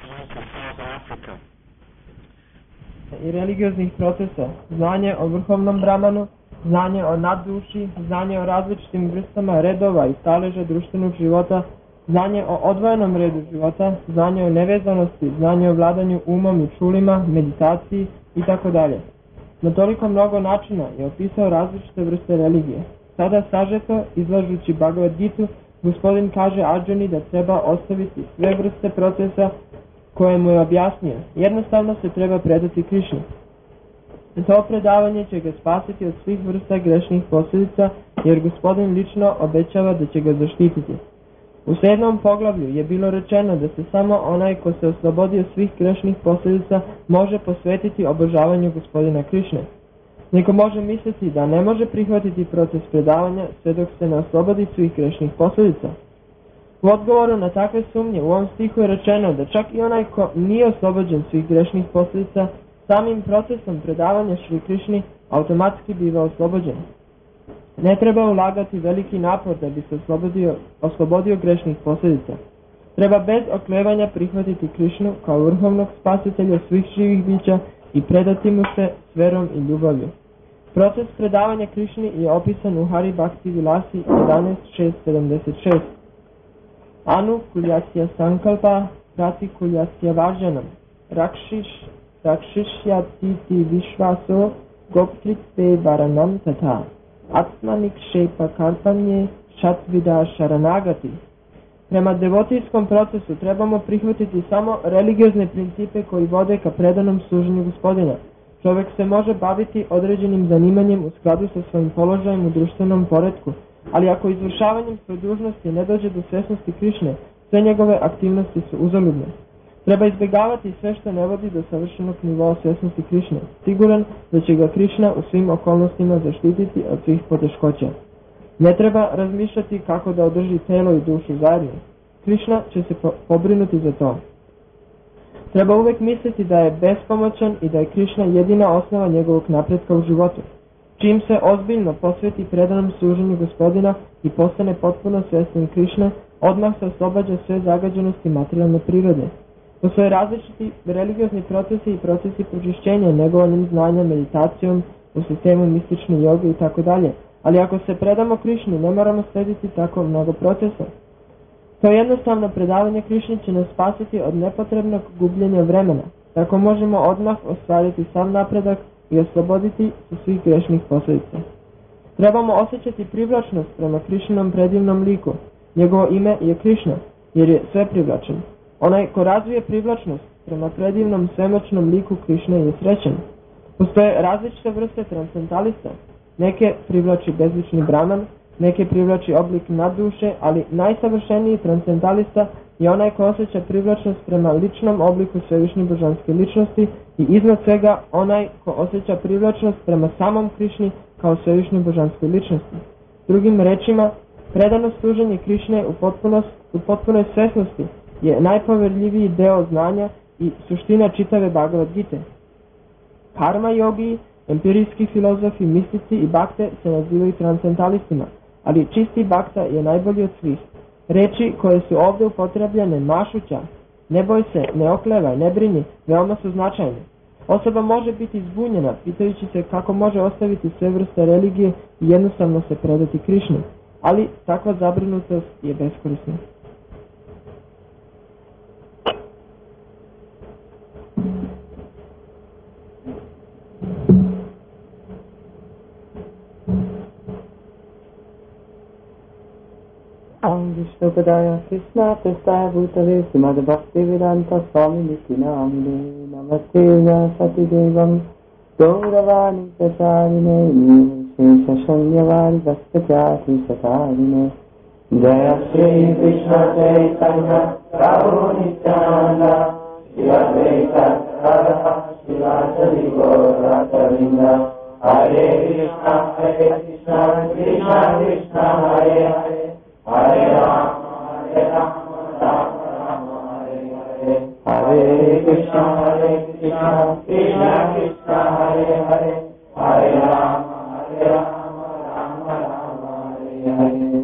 I religioznih procesa, znanje o vrhovnom Brahmanu, znanje o nadduši, znanje o različitim vrstama redova i staleža društvenog života, znanje o odvojenom redu života, znanje o nevezanosti, znanje o vladanju umom i čulima, meditaciji itd. Na toliko mnogo načina je opisao različite vrste religije. Sada sažeto, izlažući Bhagavad Gitu, gospodin kaže Arjuni da treba ostaviti sve vrste procesa koje mu je objasnio. Jednostavno se treba predati Krišni. To predavanje će ga spasiti od svih vrsta grešnih posljedica, jer gospodin lično obećava da će ga zaštititi. U 7. poglavlju je bilo rečeno da se samo onaj ko se oslobodio svih grešnih posljedica može posvetiti obožavanju gospodina Krišne. Neko može misliti da ne može prihvatiti proces predavanja sve dok se ne oslobodi svih grešnih posljedica. U odgovoru na takve sumnje u ovom stihu je rečeno da čak i onaj ko nije oslobođen svih grešnih posljedica samim procesom predavanja Šri Krišni automatski biva oslobođen. Ne treba ulagati veliki napor da bi se oslobodio grešnih posljedica. Treba bez oklevanja prihvatiti Krišnu kao vrhovnog spasitelja svih živih bića i predati mu se s verom i ljubavlju. Proces predavanja Krišni je opisan u Hari Bhakti Vilasi 11.6.76. Anu kuljasya sankalpa prati kuljasya varjanam rakshishyattiti vishvaso goptritve varanam tata atmanikšepa karpanje šatvida šaranagati. Prema devotijskom procesu trebamo prihvatiti samo religiozne principe koji vode ka predanom služenju gospodina. Čovjek se može baviti određenim zanimanjem u skladu sa svojim položajem u društvenom poretku, ali ako izvršavanjem svoje dužnosti ne dođe do svjesnosti Krišne, sve njegove aktivnosti su uzaludne. Treba izbjegavati sve što ne vodi do savršenog nivoa svjesnosti Krišne, siguran da će ga Krišna u svim okolnostima zaštititi od svih poteškoća. Ne treba razmišljati kako da održi telo i dušu zajedno. Krišna će se pobrinuti za to. Treba uvijek misliti da je bespomoćan i da je Krišna jedina osnova njegovog napretka u životu. Čim se ozbiljno posveti predanom služenju gospodina i postane potpuno svjestan Krišne, odmah se oslobađa sve zagađenosti materijalne prirode. Postoje različiti religiozni procesi i procesi pročišćenja negovanjem znanja, meditacijom, u sistemu mistične joge itd. Ali ako se predamo Krišni, ne moramo slediti tako mnogo procesa. To jednostavno predavanje Krišni će nas spasiti od nepotrebnog gubljenja vremena. Tako možemo odmah ostvariti sav napredak i osloboditi se svih grešnih posljedica. Trebamo osjećati privlačnost prema Krišnom predivnom liku. Njegovo ime je Krišna, jer je sve privlačen. Onaj ko razvije privlačnost prema predivnom svemoćnom liku Krišne je srećan. Postoje različite vrste transcendentalista. Neke privlači bezlični Brahman, neke privlači oblik nadduše, ali najsavršeniji transcendentalista je onaj ko osjeća privlačnost prema ličnom obliku svevišnje božanske ličnosti i iznad svega onaj ko osjeća privlačnost prema samom Krišni kao svevišnje božanskoj ličnosti. Drugim rečima, predano služenje Krišne u potpunoj svjesnosti je najpoverljiviji deo znanja i suština čitave Bhagavad Gite. Karma yogi, empirijski filozofi, mistici i bakte se nazivaju transcendentalistima, ali čisti bakta je najbolji od svih. Reči koje su ovdje upotrebljene mašuća, ne boj se, ne oklevaj, ne brini, veoma su značajne. Osoba može biti zbunjena, pitajući se kako može ostaviti sve vrste religije i jednostavno se predati Krišni, ali takva zabrinutost je beskorisna. Vishnupadaya Krishna Prestaya Bhutale Srimad Bhaktivedanta Swami Niti Namine Namaste Sati Devam Gauravani Pracharine Shesha Shanyavari Vaskachati Satarine Jaya Shri Krishna Chaitanya Prabhu Nityananda Shri Advaita Radha Shri Gaura Hare Krishna Krishna Krishna Hare Hare Hare Rama, Rama Rama, Hare Hare, Hare Krishna, Krishna Krishna, Hare Hare, Hare Rama, Rama Rama, Hare Hare.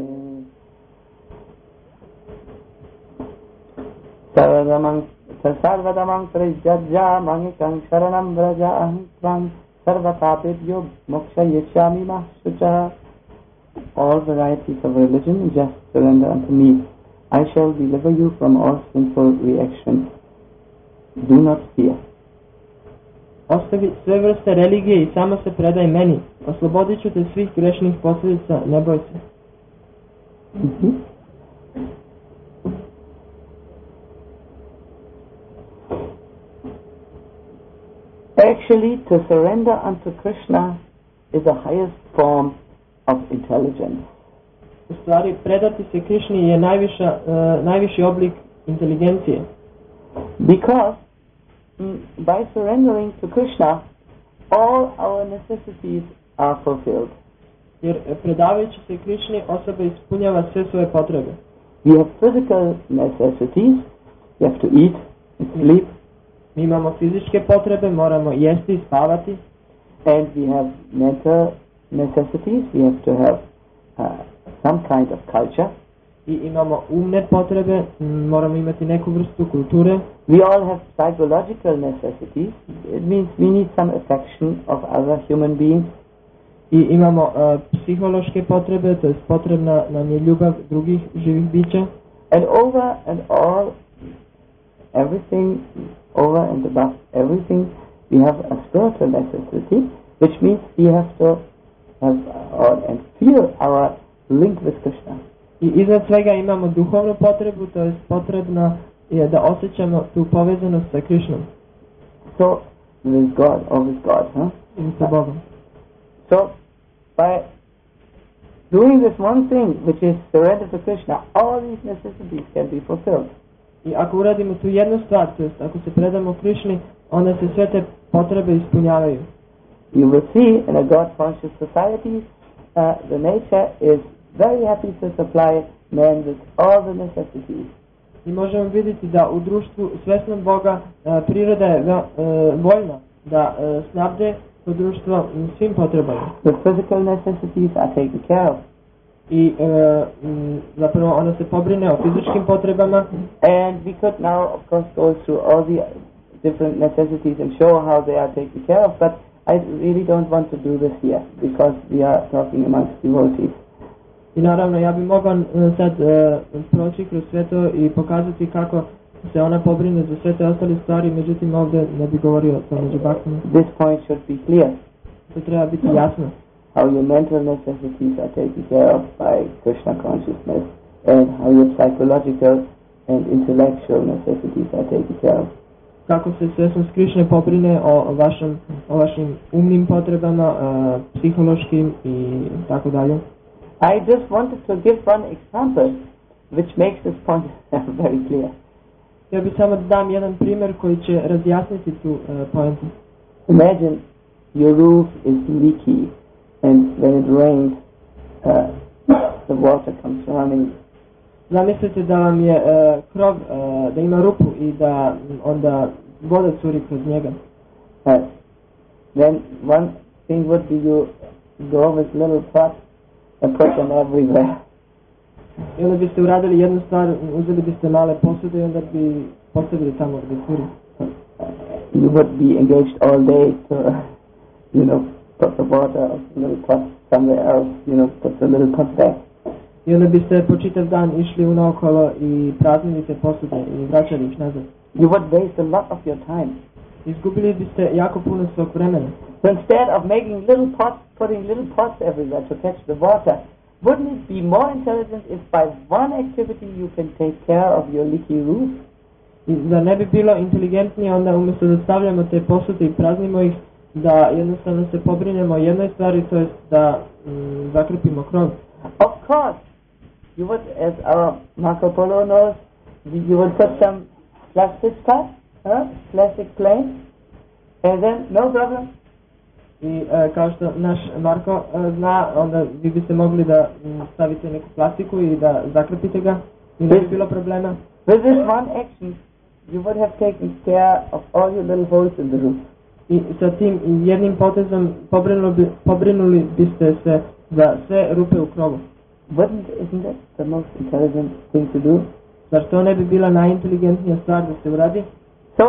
Sarvadamang Prijajya Mangikang Sharanam Vraja Aham Tvam Sarvatapebhyo Moksha Yeshyami Mahsucha. All varieties of religion, just surrender unto me. I shall deliver you from all sinful reactions. Do not fear. Ostavi sve vrste religije i samo se predaj meni. Oslobodit ću te svih grešnih posljedica, ne boj se. Actually, to surrender unto Krishna is the highest form of intelligence. U stvari, predati se Krišni je najviši oblik inteligencije. Because by surrendering to Krishna, all our necessities are fulfilled. Jer predavajući se Krišni, osoba ispunjava sve svoje potrebe. We have physical necessities. We have to eat and sleep. Mi imamo fizičke potrebe, moramo jesti i spavati. And we have mental necessities. We have to have some kind of culture. I imamo umne potrebe, moramo imati neku vrstu kulture. We all have psychological necessities. It means we need some affection of other human beings. I imamo psihološke potrebe, to jest potrebna nam je ljubav drugih živih bića. And over and all, everything, over and above everything, we have a spiritual necessity, which means we have to have and feel our link with Krishna. I iznad svega imamo duhovnu potrebu, to jest potrebno je da osjećamo tu povezanost sa Krišnom. So, with God, or with God, I sa Bogom. So, by doing this one thing, which is surrender to Krishna, all these necessities can be fulfilled. I ako uradimo tu jednu stvar, to jest ako se predamo Krišni, onda se sve te potrebe ispunjavaju. You will see in a God-conscious society, the nature is very happy to supply man with all the necessities. I možemo vidjeti da u društvu svesnog Boga priroda je voljna da snabde to društvo svim potrebama. The physical necessities are taken care of. I zapravo ona se pobrine o fizičkim potrebama. And we could now, of course, go through all the different necessities and show how they are taken care of, but I really don't want to do this here, because we are talking amongst devotees. I naravno, ja bi mogao sad proći kroz sve to i pokazati kako se ona pobrine za sve te ostale stvari, međutim ovdje ne bi govorio to među baktima. This point should be clear. To treba biti jasno. How your mental necessities are taken care of by Krishna consciousness, and how your psychological and intellectual necessities are taken care of. Kako se svesnost Krišne pobrine o vašim umnim potrebama, psihološkim i tako dalje. I just wanted to give one example which makes this point very clear. Ja bih samo dam jedan primjer koji će razjasniti tu pointu. Imagine your roof is leaky, and when it rains, the water comes running. Zamislite da vam je krov, da ima rupu i da onda voda curi kroz njega. Then one thing would be you go with little pots and put them everywhere. I onda biste uradili jednu stvar, uzeli biste male posude i onda bi postavili tamo gdje curi. you would be engaged all day to, put the water of the little pot somewhere else, put the little pot back. I onda biste po čitav dan išli unaokolo i praznili te posude i vraćali ih nazad. You would waste a lot of your time. Izgubili biste jako puno svog vremena. So instead of making little pots, putting little pots everywhere to catch the water, wouldn't it be more intelligent if by one activity you can take care of your leaky roof? I da ne bi bilo inteligentnije onda umjesto da stavljamo te posude i praznimo ih, da jednostavno se pobrinemo o jednoj stvari, to jest da zakrpimo krov. Of course, you would, as our Marco Polo knows, you would put some plastic stuff, plastic plane, and then no problem. I kao što naš Marko zna, onda vi biste mogli da stavite neku plastiku i da zakrpite ga i ne bi bilo problema. With this one action, you would have taken care of all your little holes in the roof. I sa tim jednim potezom pobrinuli biste se za sve rupe u krovu. Isn't that the most intelligent thing to do? Zar to ne bi bila najinteligentnija stvar da se uradi? So,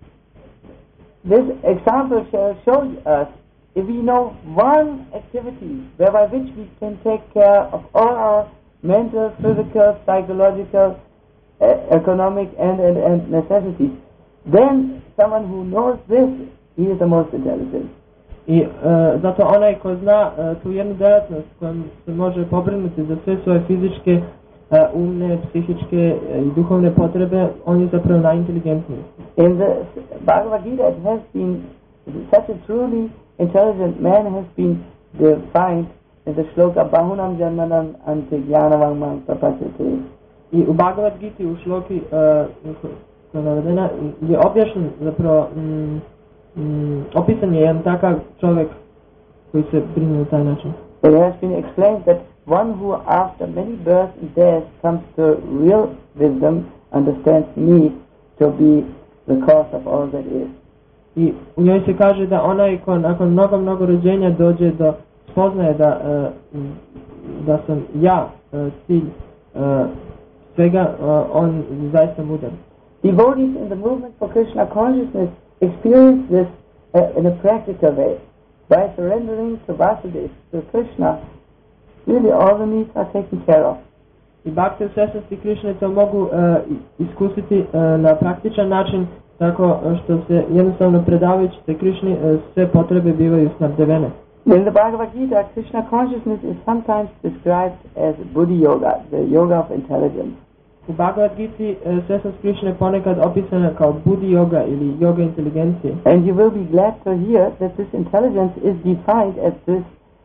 this example shows us if we know one activity whereby which we can take care of all our mental, physical, psychological, economic and necessities, then someone who knows this, he is the most intelligent. I zato onaj ko zna tu jednu djelatnost kojom se može pobrinuti za sve svoje fizičke, umne, psihičke i duhovne potrebe, on je zapravo najinteligentniji. In the Bhagavad Gita, it has been such a truly intelligent man has been defined in the shloka Bahunam Janmanam Ante Jnanavangmam Prapachate. I u Bhagavad Giti u šloki koja je navedena je objašnjen zapravo opisan je jedan takav čovjek koji se brine na taj način. It has been explained that one who after many births and deaths comes to real wisdom understands me to be the cause of all that is. I u njoj se kaže da onaj ko nakon mnogo rođenja dođe do spoznaje da sam ja cilj svega, on zaista mudar. Devotees in the movement for Krishna consciousness experience this in a practical way. By surrendering to Vasudeva, to Krishna, really all the needs are taken care of. I bhakti u svjesnosti Krišne to mogu iskusiti na praktičan način, tako što se jednostavno predavajući se Krišni sve potrebe bivaju snabdevene. In the Bhagavad Gita, Krishna consciousness is sometimes described as Buddhi Yoga, the yoga of intelligence. U Bhagavad Giti svjesnost Krišne ponekad opisana kao Buddhi yoga ili yoga inteligencije. And you will be glad to hear that this intelligence is defined as this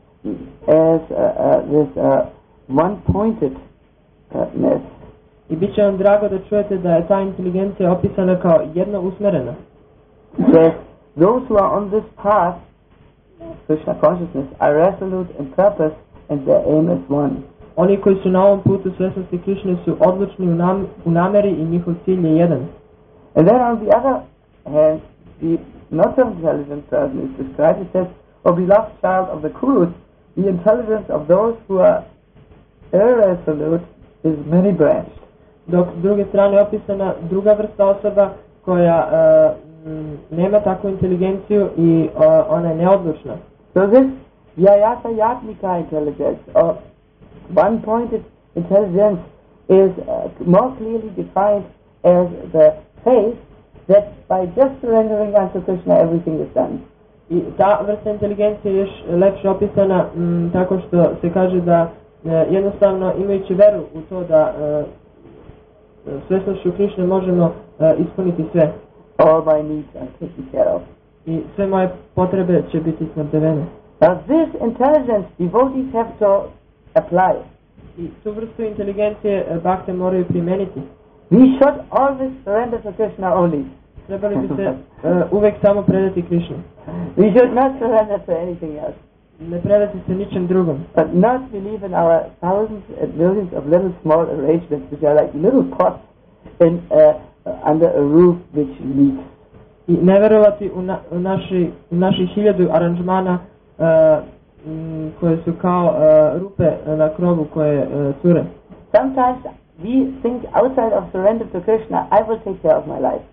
one-pointedness. I bit će vam drago da čujete da je ta inteligencija opisana kao jedno usmerena. That those who are on this path, Krishna consciousness, are resolute in purpose and their aim is one. Oni koji su na ovom putu svjesnosti Krišne su odlučni u nameri i njihov cilj je jedan. And then on the other hand, the not so intelligent person is described as says, O beloved child of the Kurus, the intelligence of those who are irresolute is many-branched. Dok s druge strane je opisana druga vrsta osoba koja nema takvu inteligenciju i ona je neodlučna. So this Vyayasa Yatmika intelligence, or one-pointed intelligence, is more clearly defined as the faith that by just surrendering unto Krishna everything is done. I ta vrsta inteligencije je još lepše opisana tako što se kaže da jednostavno imajući veru u to da svjesnošću Krišne možemo ispuniti sve. All my needs are taken care of. I sve moje potrebe će biti snabdevene. Now this intelligence devotees have to apply. I tu vrstu inteligencije bhakte moraju primeniti. We should always surrender to Krishna only. Trebali bi se uvek samo predati Krišni. We should not surrender to anything else. Ne predati se ničem drugom. But not believe in our thousands and millions of little small arrangements which are like little pots in, under a roof which leaks. I ne verovati u naši 1000 aranžmana koje su kao rupe na krovu koje cure. Sometimes we think outside of surrender to Krishna, I will take care of my life.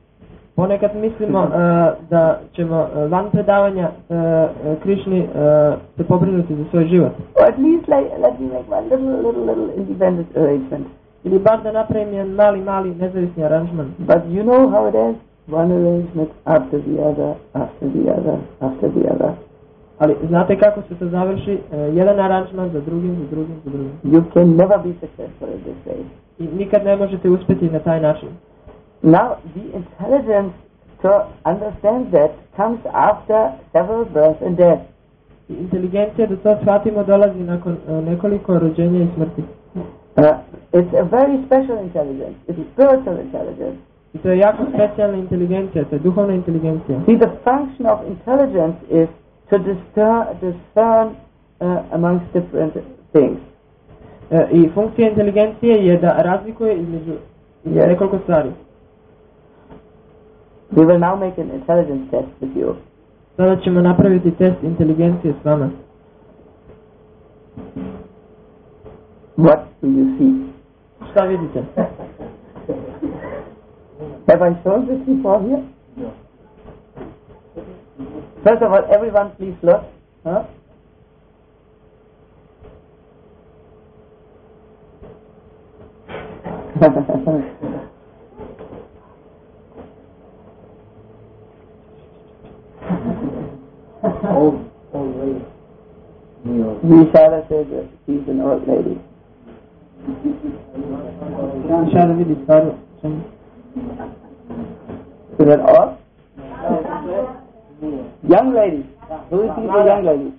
Ponekad mislimo da ćemo van predavanja Krišni se pobrinuti za svoj život. Or at least let me make my little independent arrangement. Ili bar da napravim jedan mali nezavisni aranžman. But you know how it is? One arrangement after the other, after the other, after the other. Ali znate kako se to završi? Jedan aranžman za drugim. You can never be successful in this way. I nikad ne možete uspjeti na taj način. Now, the intelligence to understand that comes after several births and deaths. Inteligencija, da to shvatimo, dolazi nakon nekoliko rođenja i smrti. It's a very special intelligence. It's spiritual intelligence. I to je jako specijalna inteligencija, to je duhovna inteligencija. See, the function of intelligence is to discern amongst different things. I funkcija inteligencije je da razlikuje između nekoliko stvari. We will now make an intelligence test with you. Sada ćemo napraviti test inteligencije s vama. What do you see? Šta vidite? Have I shown this before here? No. First of all, everyone please look. Huh? Old lady. We shall say that she's an old lady. Shall vidi stvaru. Is that all? Young lady. Who is the young lady?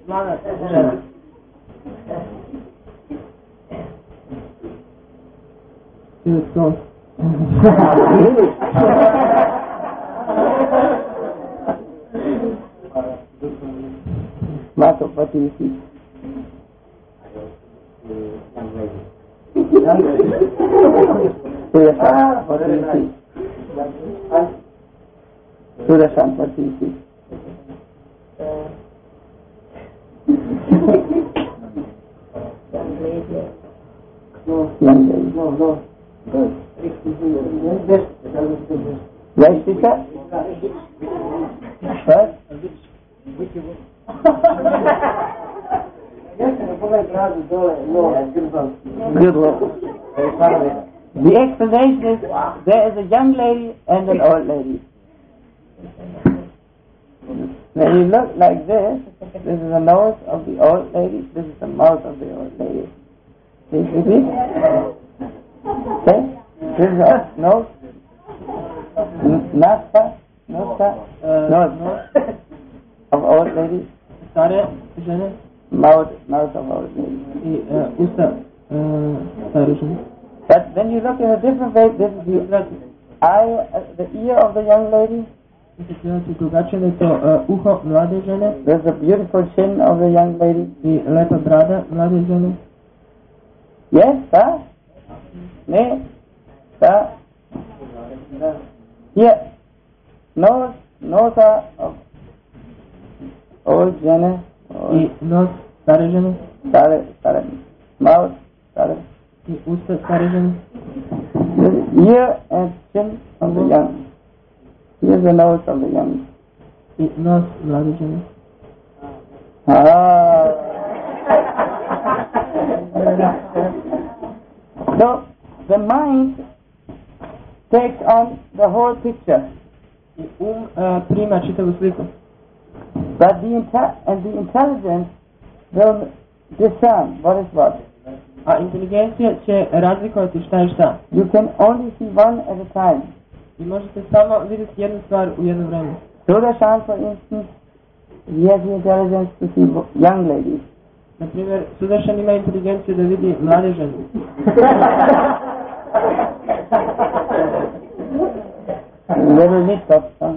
She was close. Marco, what do you see? Young lady. What do you see? Surashan, what do you see? Young lady. No. Right, teacher? What? Good work. The explanation is there is a young lady and an old lady. When you look like this is the nose of the old lady, this is the mouth of the old lady. See? Okay? This is a nose. Nose of old lady. Stare žene. Mouth of old lady. I usta stare žene. But when you look in a different way, this is the eye, the ear of the young lady. Drugačije je to uho mlade žene. There's a beautiful chin of the young lady. I lepa brada mlade žene. Yes, sir? Ne? Sir? Here. Nose of old žene. I nos stare žene. Stare. Mouth, stare. I usta stare žene. Ear and chin of the young. Here's the nose of the young. I nos mlade žene. So the mind takes on the whole picture. I prima čitavu sliku. But the intelligence will discern what is what. A inteligencija će razlikovati šta je šta. You can only see one at a time. I možete samo vidjeti jednu stvar u jedno vreme. Surashan, for instance, he has the intelligence to see young ladies. Na primjer, Sudarshan ima inteligenciju da vidi mlade žene. Little mix-up, huh?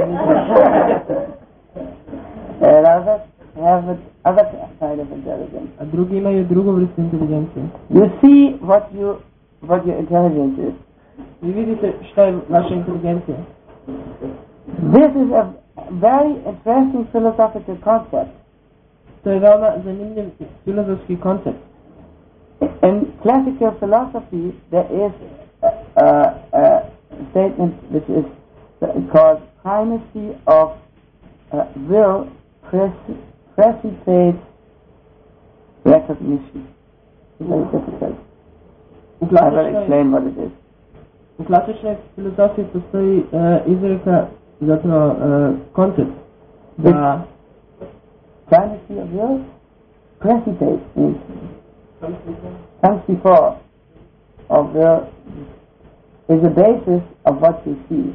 Others have other kind of intelligence. A drugi imaju drugu vrstu inteligencije. You see what your intelligence is. Vi vidite šta je vaša inteligencija. This is a very interesting philosophical concept. To je veoma zanimljiv filozofski koncept. In classical philosophy there is a statement which is called primacy of will precipitates recognition. It's very difficult. I will explain what it is. U klasičnoj filozofiji postoji izreka, zapravo koncept da primacy of will precipitates means comes before of will is the basis of what you see.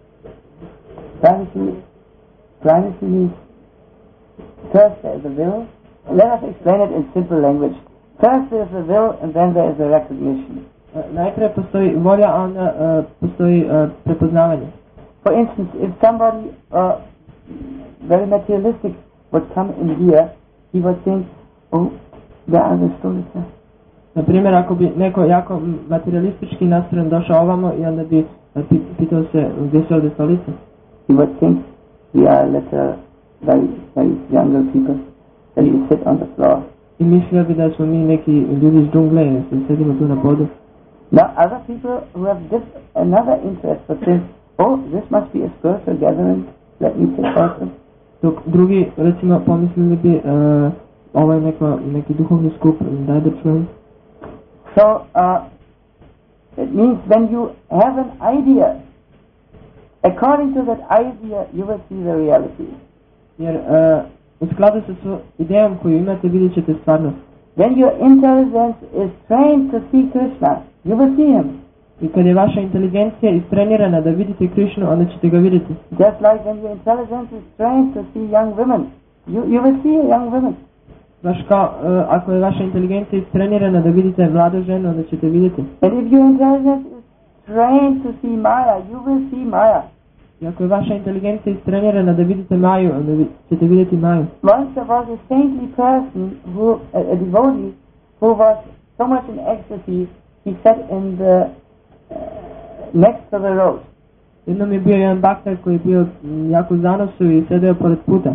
Primacy means first there is the will. Let us explain it in simple language. First there is the will and then there is the recognition. Najprije postoji volja, a onda postoji prepoznavanje. For instance, if somebody very materialistic would come in here, he would think, oh, there are the stolice. Na primjer, ako bi neko jako materialistički nastrojen došao ovamo i onda bi pitao se gdje su ovdje stolice. He would think we are little, very jungle people, that we sit on the floor. I mislio bi da smo mi neki ljudi iz džungle i sedimo tu na podu. Now other people who have another interest would think, oh, this must be a spiritual gathering, let me sit also. Dok drugi, recimo, pomislili bi ovo je neki duhovni skup, daj da čujem. So, it means when you have an idea, according to that idea, you will see the reality. Jer u skladu sa idejom koju imate vidjet ćete stvarnost. When your intelligence is trained to see Krishna, you will see him. I kad je vaša inteligencija istrenirana da vidite Krishnu, onda ćete ga vidjeti. Just like when your intelligence is trained to see young women, you will see young women. Baš kao ako je vaša inteligencija istrenirana da vidite mladu ženu, onda ćete vidjeti. And if your intelligence is trained to see Maya, you will see Maya. I ako je vaša inteligencija istrenirana da vidite Maju, onda ćete vidjeti Maju. Once there was a saintly person, a devotee, who was so much in ecstasy, he sat in the next to the road. Jednom je bio jedan bakter koji je bio jako u zanosu i sedeo pored puta.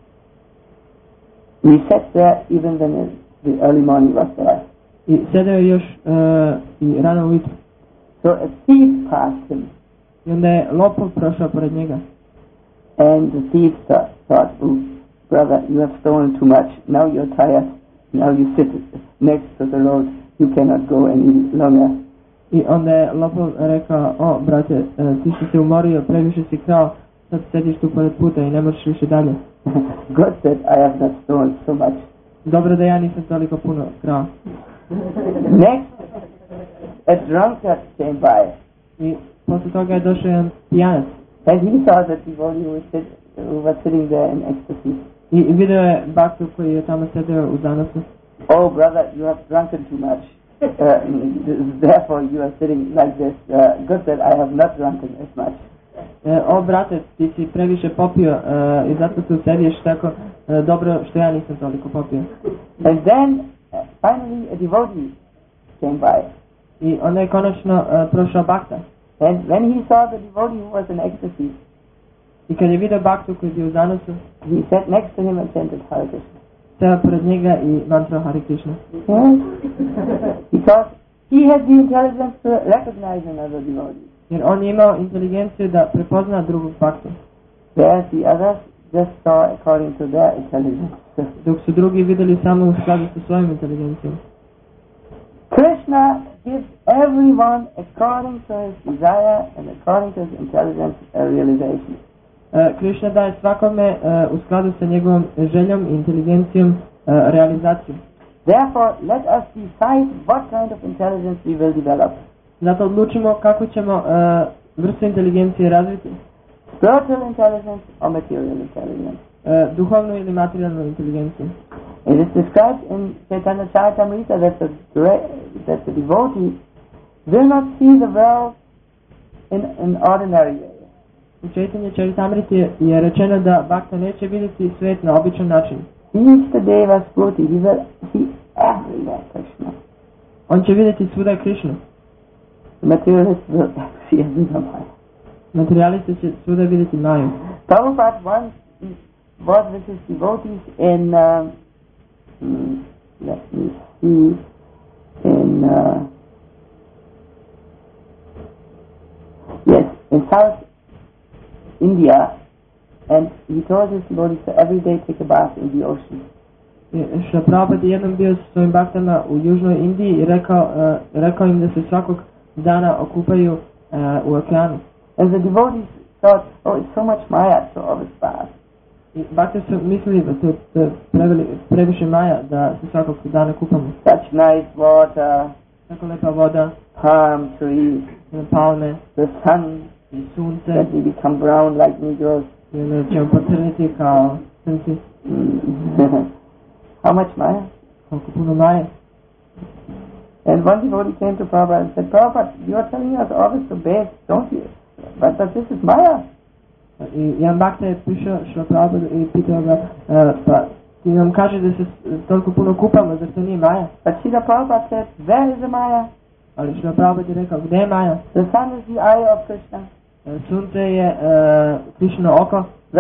He sat there even when the early morning was there. I sedeo još i rano ujutro. So a thief passed him. I onda je lopov prošao pored njega. And the thief thought, oh, brother, you have stolen too much. Now you're tired. Now you sit next to the road. You cannot go any longer. I onda je lopov rekao, o brate, ti si se umorio, previše si krao, sad sediš tu pored puta i ne možeš više dalje. God said, I have not stolen so much. Dobro da ja nisam toliko puno krao. Next, a drunkard came by. I posle toga je došao jedan pijanac. And he saw that devotee who was sitting there in ecstasy. I video je baktu koji je tamo sedeo u zanosu. Oh brother, you have drunken too much. Therefore you are sitting like this. God said, I have not drunken as much. O brate, ti si previše popio i zato tu sediš tako dobro što ja nisam toliko popio. And then finally a devotee came by. I onda je konačno prošao bakta. And when he saw the devotee who was in ecstasy, I kad je vidio baktu koji je bio u zanosu, he sat next to him and chanted Hare Krishna. seo pored njega i mantrao Hare Krishna. Yes. Because he had the intelligence to recognize another devotee. Jer on je imao inteligenciju da prepozna drugog baktu. Whereas the others just saw according to their intelligence. Dok su drugi vidjeli samo u skladu sa svojim inteligencijom. Krishna gives everyone according to his desire and according to his intelligence a realization. Krishna daje svakome u skladu sa njegovom željom i inteligencijom realizaciju. Therefore, let us decide what kind of intelligence we will develop. Zato odlučimo kako ćemo vrstu inteligencije razviti. Spiritual intelligence or material intelligence. Duhovnu ili materijalnu inteligenciju. It is described in Chaitanya Charitamrita that the devotee will not see the world in an ordinary way. U Chaitanya Charitamriti je rečeno da bakta neće vidjeti svijet na običan način. He is the Deva Spruti. He will see everywhere Krishna. On će vidjeti svuda Krishnu. The materialist will see everywhere Maya. Materialisti će svuda vidjeti Maju. Prabhupada once was with his devotees in, let me see, in South India, and he told his devotees to every day take a bath in the ocean. Što Prabhupada jednom bio s svojim baktama u Južnoj Indiji i rekao im da se svakog dana okupaju u okeanu. And the devotees thought, oh, it's so much Maya to always bath. I bakte su mislili da to je previše Maja da se svakog dana kupamo. Such nice water, Tako lepa voda, palm trees, palme, the sun, i sunce, that we become brown like Negroes. i onda ćemo pocrniti kao crnci. How much Maya? Koliko puno Maje. And one devotee came to Prabhupada and said, Prabhupada, you are telling us always to bathe, don't you? But this is Maya. I jedan bakta je prišao što Prabhupada i pitao ga, pa ti nam kaže da se toliko puno kupamo, zar to nije Maja? But Srila Prabhupada said, where is the Maya? Ali što Prabhupada je rekao, gdje je Maja? The sun is the eye of Krishna. Sunce je Krishno oko. The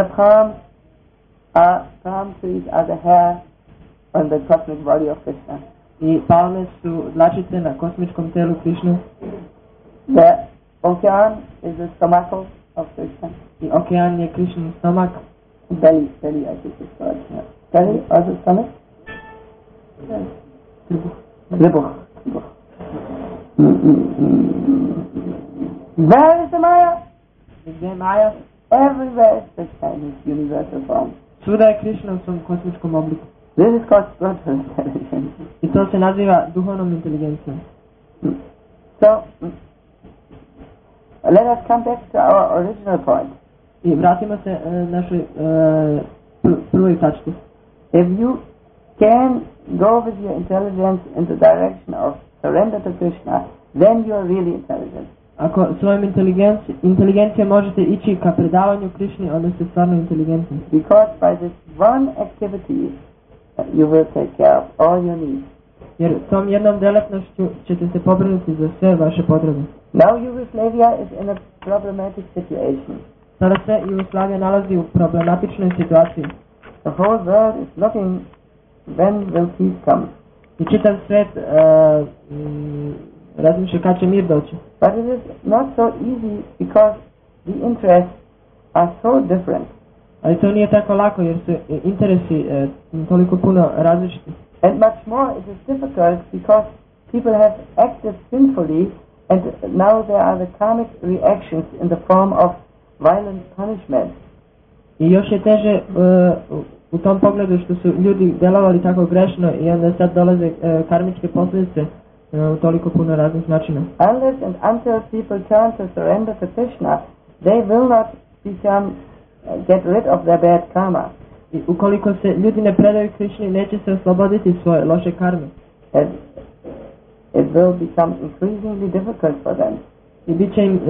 palm trees are the hair on the cosmic body of Krishna. I palme su dlačice na kosmičkom telu Krishne. The ocean is the stomach of Krishna. I okean je Krishnin stomak. Belly, I think it's called. Yeah. Belly or the stomach? Tribuch. Where is the Maya? Gdje je Maja? Everywhere is Krishna in his universal form. Svuda je Krishna u svom kosmičkom obliku. This is called spiritual intelligence. I to se naziva duhovnom inteligencijom. So, let us come back to our original point. I vratimo se našoj prvoj tački. If you can go with your intelligence in the direction of surrender to Krishna, then you are really intelligent. Ako svojom inteligencijom možete ići ka predavanju Krišni, onda ste stvarno inteligentni. Because by this one activity, you will take care of all your needs. Jer tom jednom delatnošću ćete se pobrinuti za sve vaše potrebe. Now Yugoslavia is in a problematic situation. Sada se Jugoslavija nalazi u problematičnoj situaciji. The whole world is looking when will peace come. I čitav svijet razmišlja kad će mir doći. But it is not so easy because the interests are so different. Ali to nije tako lako jer su interesi toliko puno različiti. And much more it is difficult because people have acted sinfully and now there are the karmic reactions in the form of violent punishment. I još je teže u tom pogledu što su ljudi delovali tako grešno i onda sad dolaze karmičke posljedice u toliko puno raznih načina. Unless and until people turn to surrender to Krishna, they will not become get rid of their bad karma. I ukoliko se ljudi ne predaju Krišni, neće se osloboditi svoje loše karme. And it will become increasingly difficult for them. I bit će im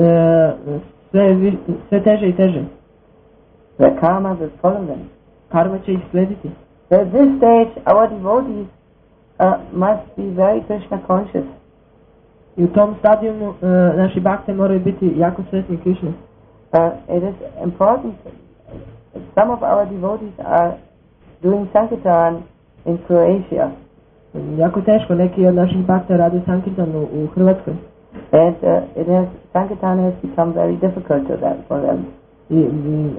sve teže i teže. The karma will follow them. Karma će ih slediti. So at this stage, our devotees must be very Krishna conscious. I u tom stadijumu naši bakte moraju biti jako svjesni Krišne. It is important. Some of our devotees are doing Sankirtan in Croatia. Jako teško, neki od naših bakta rade Sankirtan u Hrvatskoj. And Sankirtan has become very difficult for them. I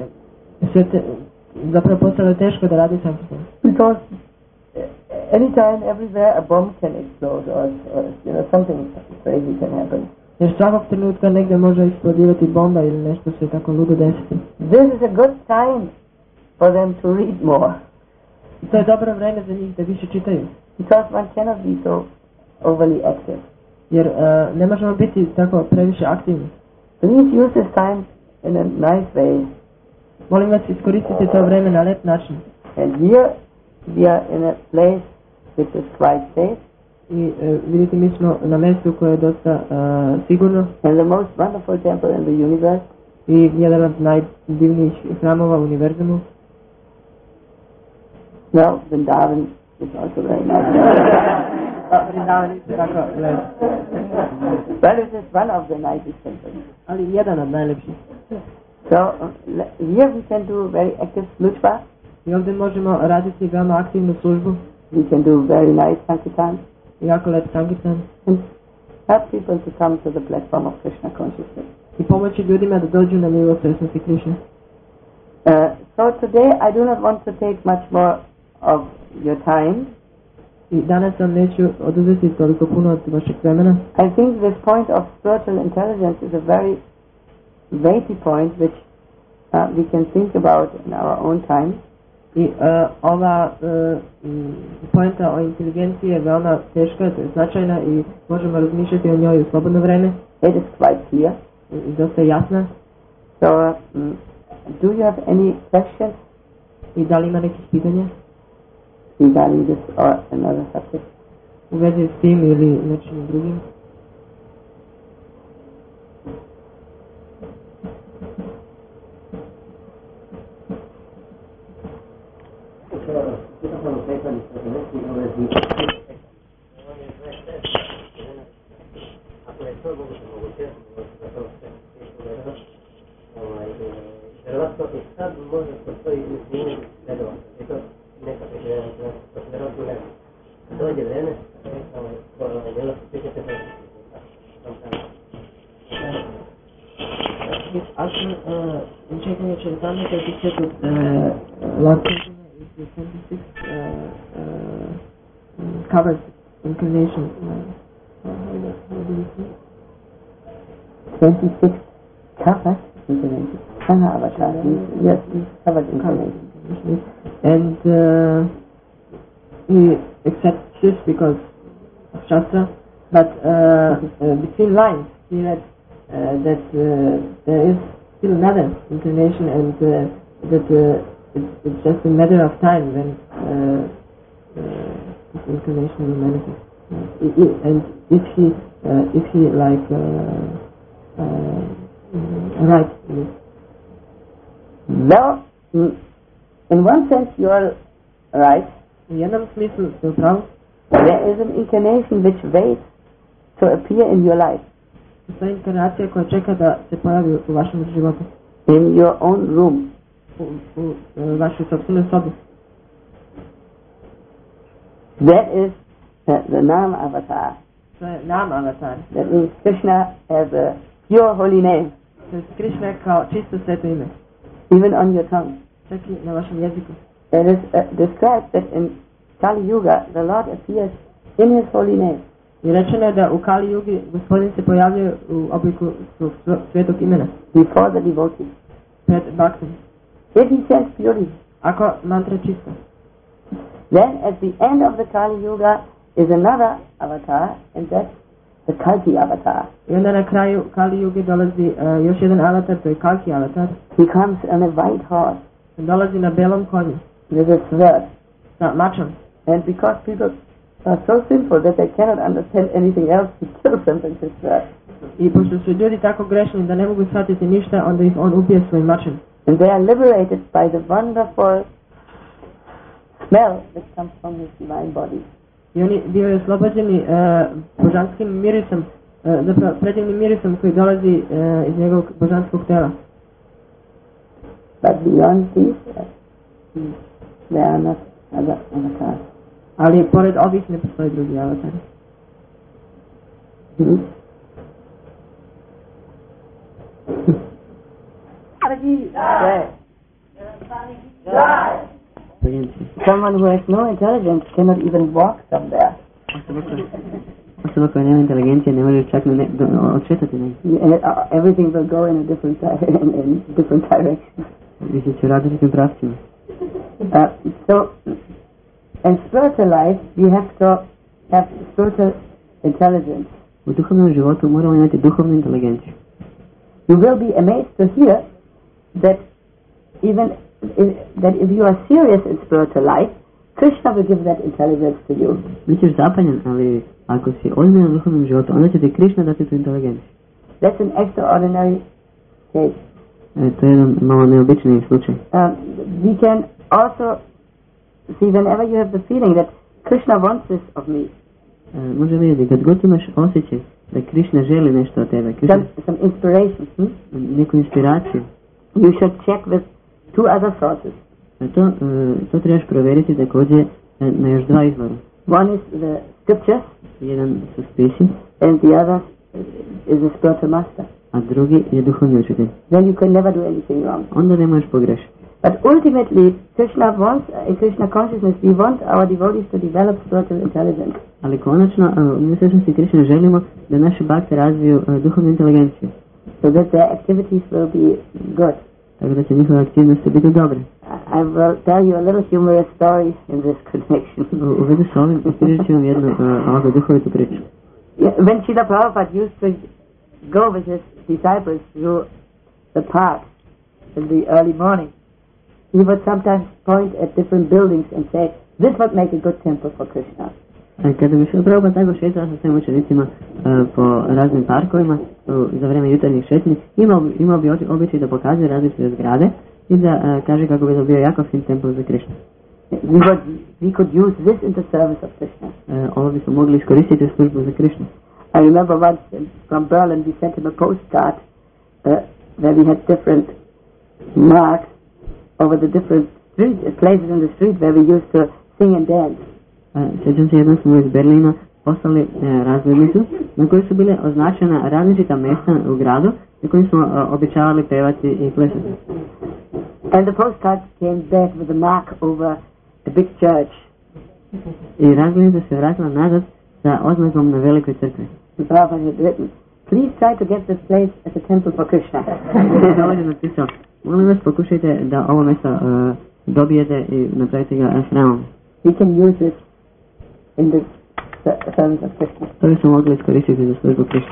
zapravo postalo je teško da rade Sankirtan. Because anytime, everywhere, a bomb can explode or something crazy can happen. Jer svakog trenutka negdje može eksplodirati bomba ili nešto se tako ludo desiti. This is a good time for them to read more. I to je dobro vreme za njih da više čitaju. Because one cannot be so overly active. Jer ne možemo biti tako previše aktivni. Please use this time in a nice way. Molim vas, iskoristite to vreme na lep način. And here we are in a place which is quite safe. I vidite, mi smo na mjestu koje je dosta sigurno. And the most wonderful temple in the universe. I jedan od najdivnijih hramova u univerzumu. Well, Vrindavan is also very nice. Vrindavan je tako lep. But it is one of the nicest temples. Ali jedan od najlepših. So here we can do very active služba. I ovdje možemo raditi veoma aktivnu službu. We can do very nice Sankirtan. Jako lep Sankirtan. And help people to come to the platform of Krishna consciousness. I pomoći ljudima da dođu na nivo svjesnosti Krišne. So today I do not want to take much more of your time. I danas vam neću oduzeti toliko puno od vašeg vremena. I think this point of spiritual intelligence is a very weighty point which we can think about in our own time. I ova poenta o inteligenciji je veoma teška, značajna i možemo razmišljati o njoj u slobodno vreme. It is quite clear. I dosta jasna. So, do you have any questions? I da li ima nekih pitanja? Regarding this or another subject? U vezi s tim ili nečim drugim? Vjerovatno i sad može postoji izvinjen redova. I to neka preživljena, vjerovatno ne. Dođe vreme, djelo se sviđete Actually, in checking your Chaitanya, that is said that Lord Chaitanya is the 26th covered incarnation. How do you see? 26 covered incarnation. Sangha avatar. Yes, covered incarnation. And he accepts this because of Shastra, but between lines he read that there is still another incarnation, and that it's just a matter of time when this incarnation will manifest. And if he like right in this. Well, in one sense you are right. U jednom smislu ste u pravu. There is an incarnation which waits to appear in your life. Postoji inkarnacija koja čeka da se pojavi u vašem životu. In your own room. U vašoj sopstvenoj sobi. That is the Nam avatar. To je Nam avatar. That means Krishna has a pure holy name. To je Krishna kao čisto sveto ime. Even on your tongue. Čak i na vašem jeziku. It is described that in Kali Yuga the Lord appears in His holy name. I rečeno je da u Kali Yugi Gospodin se pojavljuje u obliku svog svetog imena. Before the devotees. Pred bhaktom. If he says purity. Ako mantra čista. Then at the end of the Kali Yuga is another avatar, and that's the Kalki avatar. I onda na kraju Kali Yuge dolazi još jedan avatar, to je Kalki avatar. He comes on a white horse. Dolazi na belom konju. With a sword. Sa mačom. And because people are so simple that they cannot understand anything else, he kills them with his sword. I pošto su ljudi tako grešni da ne mogu shvatiti ništa, onda ih on ubije svojim mačem. And they are liberated by the wonderful smell that comes from his divine body. I oni bivaju oslobođeni božanskim mirisom, zapravo predivnim mirisom koji dolazi iz njegovog božanskog tela. But beyond these, there are not other avatars. Ali pored ovih ne postoji drugi avatari. Someone who has no intelligence cannot even walk somewhere. Osoba koja nema inteligencije ne može čak odšetati negdje. Everything will go in a different direction. Više će u različitim pravcima. So, in spiritual life, we have to have spiritual intelligence. U duhovnom životu moramo imati duhovnu inteligenciju. You will be amazed to hear that if you are serious in spiritual life, Krishna will give that intelligence to you. Bićeš zapanjen, ali ako si ozbiljan u duhovnom životu, onda će ti Krishna dati tu inteligenciju. That's an extraordinary case. To je jedan malo neobični slučaj. We can also see whenever you have the feeling that Krishna wants this of me. Može vidjeti, kad god imaš osjećaj da Krishna želi nešto od tebe, some inspiration, neku inspiraciju, you should check with two other sources. To trebaš provjeriti također na još dva izvora. One is the scriptures, jedan su spisi, and the other is the spiritual master. A drugi je duhovni učitelj. Then you can never do anything wrong. Onda ne možeš pogrešiti. But ultimately, Krishna wants, in Krishna consciousness, we want our devotees to develop spiritual intelligence. Ali konačno, u svečnosti Krishna želimo da naši bhakti razviju duhovnu inteligenciju. So that their activities will be good. Tako da će njihove aktivnosti biti dobre. I will tell you a little humorous story in this connection. U vezi s ovim, ispričat ću vam jednu ovako duhovitu priču. When Srila Prabhupada used to go with his disciples through the park in the early morning, he would sometimes point at different buildings and say, this would make a good temple for Krishna. Kada bi Srila Prabhupada tako šetao sa svojim učenicima po raznim parkovima za vrijeme jutarnjih šetnji, imao bi običaj da pokazuje različite zgrade i da kaže kako bi to bio jako fin tempel za Krishna. We could use this in the service of Krishna. Ovo bismo mogli iskoristiti u službu za Krishna. I remember once from Berlin we sent him a postcard where we had different marks over the different places in the street where we used to sing and dance. Sjećam se, jednom smo iz Berlina poslali razglednicu na kojoj su bile označena različita mjesta u gradu na kojim smo običavali pevati i plesati. And the postcard came back with a mark over a big church. I razglednica se vratila nazad sa oznakom na velikoj crkvi. The Prabhupada had written, please try to get this place as a temple for Krishna. Ovdje je napisao, molim vas pokušajte da ovo mjesto dobijete i napravite ga hramom. We can use it in the service of Krishna. To bismo mogli iskoristiti za službu Krishna.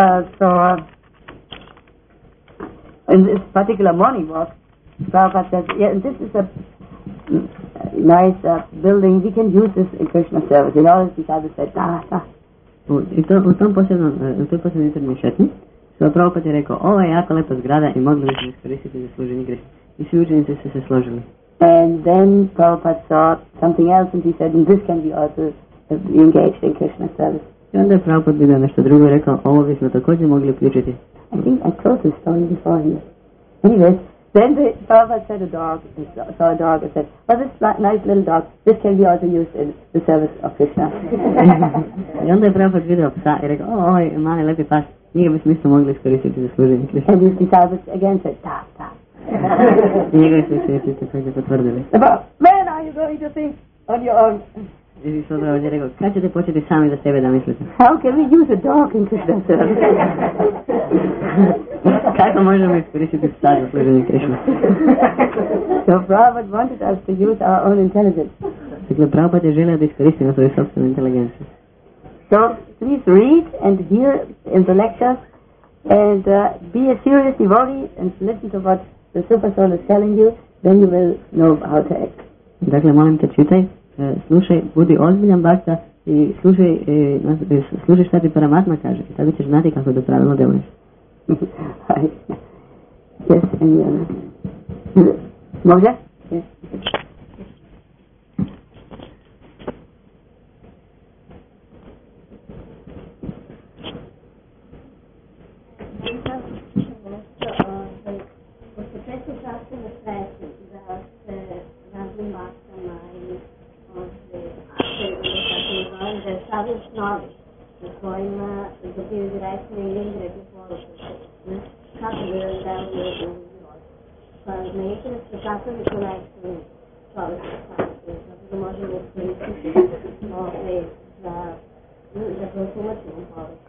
In this particular morning walk, Prabhupada says, yeah, this is a nice building, we can use this in Krishna service. And all his disciples said, U toj posljednoj jutarnjoj šetnji, Srila Prabhupada je rekao, ovo je jako lepa zgrada i mogli bismo iskoristiti za služenje Krishna. I svi učenici su se složili. And then Prabhupada saw something else and he said, this can be also engaged in Krishna service. I onda je Prabhupada vidio nešto drugo i rekao, ovo bismo također mogli uključiti. I think I told this story before here. Anyways, then the Prabhupada saw a dog and said, well, this nice little dog, this can be also used in the service of Krishna. I onda je Prabhupada vidio psa i rekao, ovaj mali lepi pas, njega bismo isto mogli iskoristiti za služenje Krishna. And his disciples again said, stop. I njegovi su učenici također potvrdili. When are you going to think on your own? I Srila Prabhupada je rekao, kad ćete početi sami za sebe da mislite? How can we use a dog in Krishna service? Kako možemo iskoristiti psa za služenje Krishna? So Prabhupada wanted us to use our own intelligence. Dakle, Prabhupada je želio da iskoristimo svoju sobstvenu inteligenciju. So please read and hear in the lectures and be a serious devotee and listen to what the Super Soul is telling you, then you will know how to act. Dakle, molim te, čitaj, slušaj, budi ozbiljan bhakta i slušaj šta ti Paramatma kaže. Tada ćeš znati kako da pravilno deluješ. Yes, and može? Yes. Novi, na kojima dobiju direktne i indirektne poruke. Kako bi deluje u životu. Pa me interesuje kako bi konekciju čovjek zato da možemo iskoristiti za konsumacijom poruke.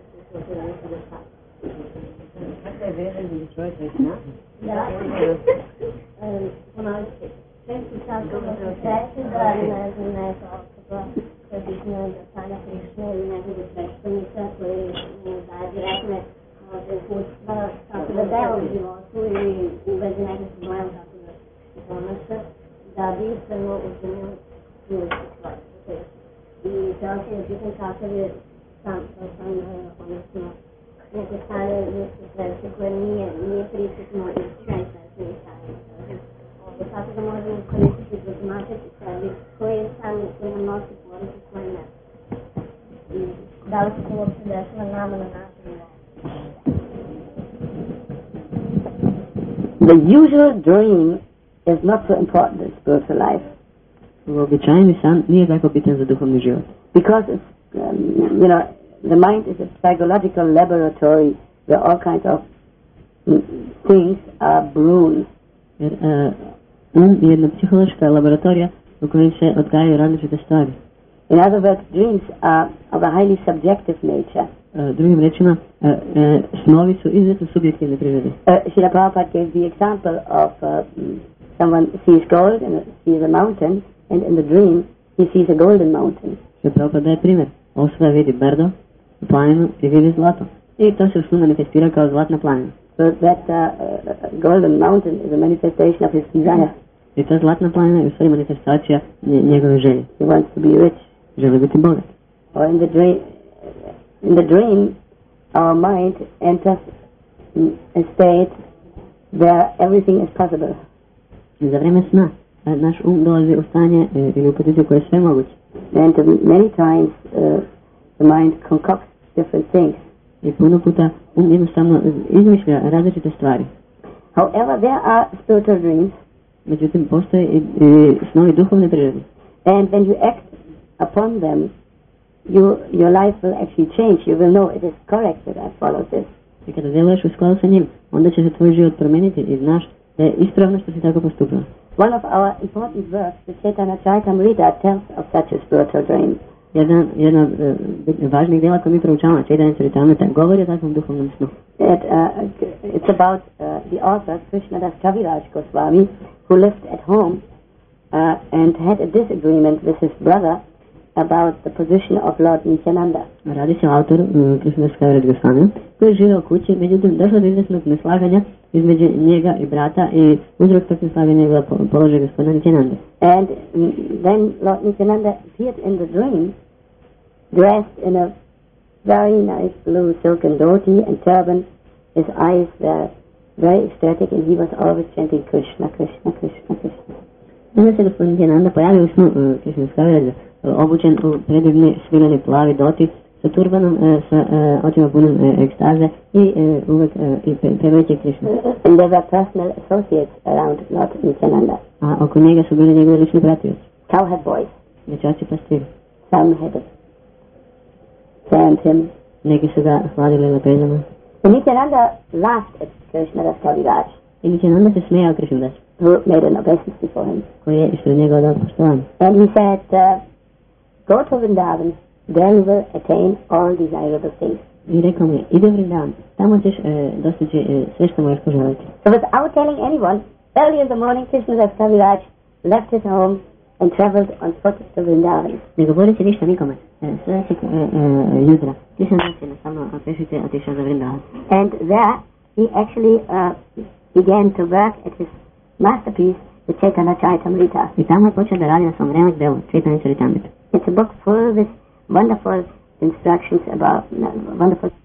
Kako je vezan za čovjek Krishna? Da. Ponovit ću. Često často da se sreće da ne znam Krishna, da stane Krishna ili nekog sveštenika koji mu daje direktne uputstva kako da dela u životu ili u vezi nekog problema kako da ponaša, da bi ispravno učinio ljudsku stvar. I htjela sam da pitam kakav je sam, odnosno neko stane ljudsko sredstvo koje nije prisutno i najsvesniji stanje. Kako da možemo koristiti za značiti sebi koji je sam koji nam nosi poruku koji ne. I da li se to uopće dešava nama na našem nivou? The usual dream is not so important in spiritual life. Uobičajeni san nije tako bitan za duhovni život. Because it's, the mind is a psychological laboratory where all kinds of things are brewed. Jer je jedna psihološka laboratorija u kojoj se odgajaju različite stvari. In other words, dreams are of a highly subjective nature. Drugim rečima, snovi su izuzetno subjektivne prirode. Srila Prabhupada gave the example of someone sees gold and sees a mountain, and in the dream he sees a golden mountain. Srila Prabhupada daje primjer. Osoba vidi brdo, planinu i vidi zlato. I to se u snu manifestira kao zlatna planina. So that golden mountain is a manifestation of his desire. I ta zlatna planina je u stvari manifestacija njegove želje. He wants to be rich. Želi biti bogat. Or in the dream, our mind enters a state where everything is possible. Za vrijeme sna naš dolazi u stanje ili u poziciju koje je sve moguće. And many times the mind concocts different things. I puno puta jednostavno izmišlja različite stvari. However, there are spiritual dreams. Međutim, postoje i snovi duhovne prirode. And when you act upon them, your life will actually change. You will know it is correct that I follow this. I kada djeluješ u skladu sa njim, onda će se tvoj život promijeniti i znaš da je ispravno što si tako postupila. One of our important works, the Chaitanya Charitamrita, tells of such a spiritual dream. Jedna od važnih djela koje mi proučavamo, Chaitanya Charitamrita, govori o takvom duhovnom snu. It's about the author, Krishnadas Kaviraj Goswami, who lived at home and had a disagreement with his brother about the position of Lord Nityananda. Radi se o autoru Krishnadas Kaviraj Goswami, koji žive u kući, međutim došlo do izvjesnog neslaganja između njega i brata i uzrok tog neslaganja je bila položaj gospodina Nityananda. And then Lord Nityananda appeared in the dream, dressed in a very nice blue silken dhoti and turban. His eyes were very ecstatic and he was always chanting Krishna, Krishna, Krishna, Krishna. Onda se gospodin Nityananda pojavio u snu Krishnadas Kaviraja, obučen u predivni sviljeni plavi dhoti, sa turbanom, sa očima punim ekstaze i uvek pevajući Krishna. And there were personal associates around Lord Nityananda. A oko njega su bili njegovi lični pratioci. Cowherd boys. Dječaci pastiri. Some had fanned him. Neki su ga hladili lepezama. And Nityananda laughed at Krishnadas Kaviraj. I Nityananda se smijao Krishnadas, who made an obeisance before him. koji je ispred njega odao poštovanje. And he said, go to Vrindavan, there you will attain all desirable things. I rekao mi je, ide u Vrindavan, tamo ćeš dostići sve što možeš poželiti. So without telling anyone, early in the morning, Krishnadas Kaviraj left his home and traveled on foot to Vrindavan. Ne govoreći ništa nikome, sljedećeg jutra, Krishnadas je nastavno pešuće otišao za Vrindavan. And there he actually began to work at his masterpiece, the Chaitanya Charitamrita. I tamo je počeo da radi na svom remek delu, Chaitanya Charitamrita. It's a book full with wonderful instructions about wonderful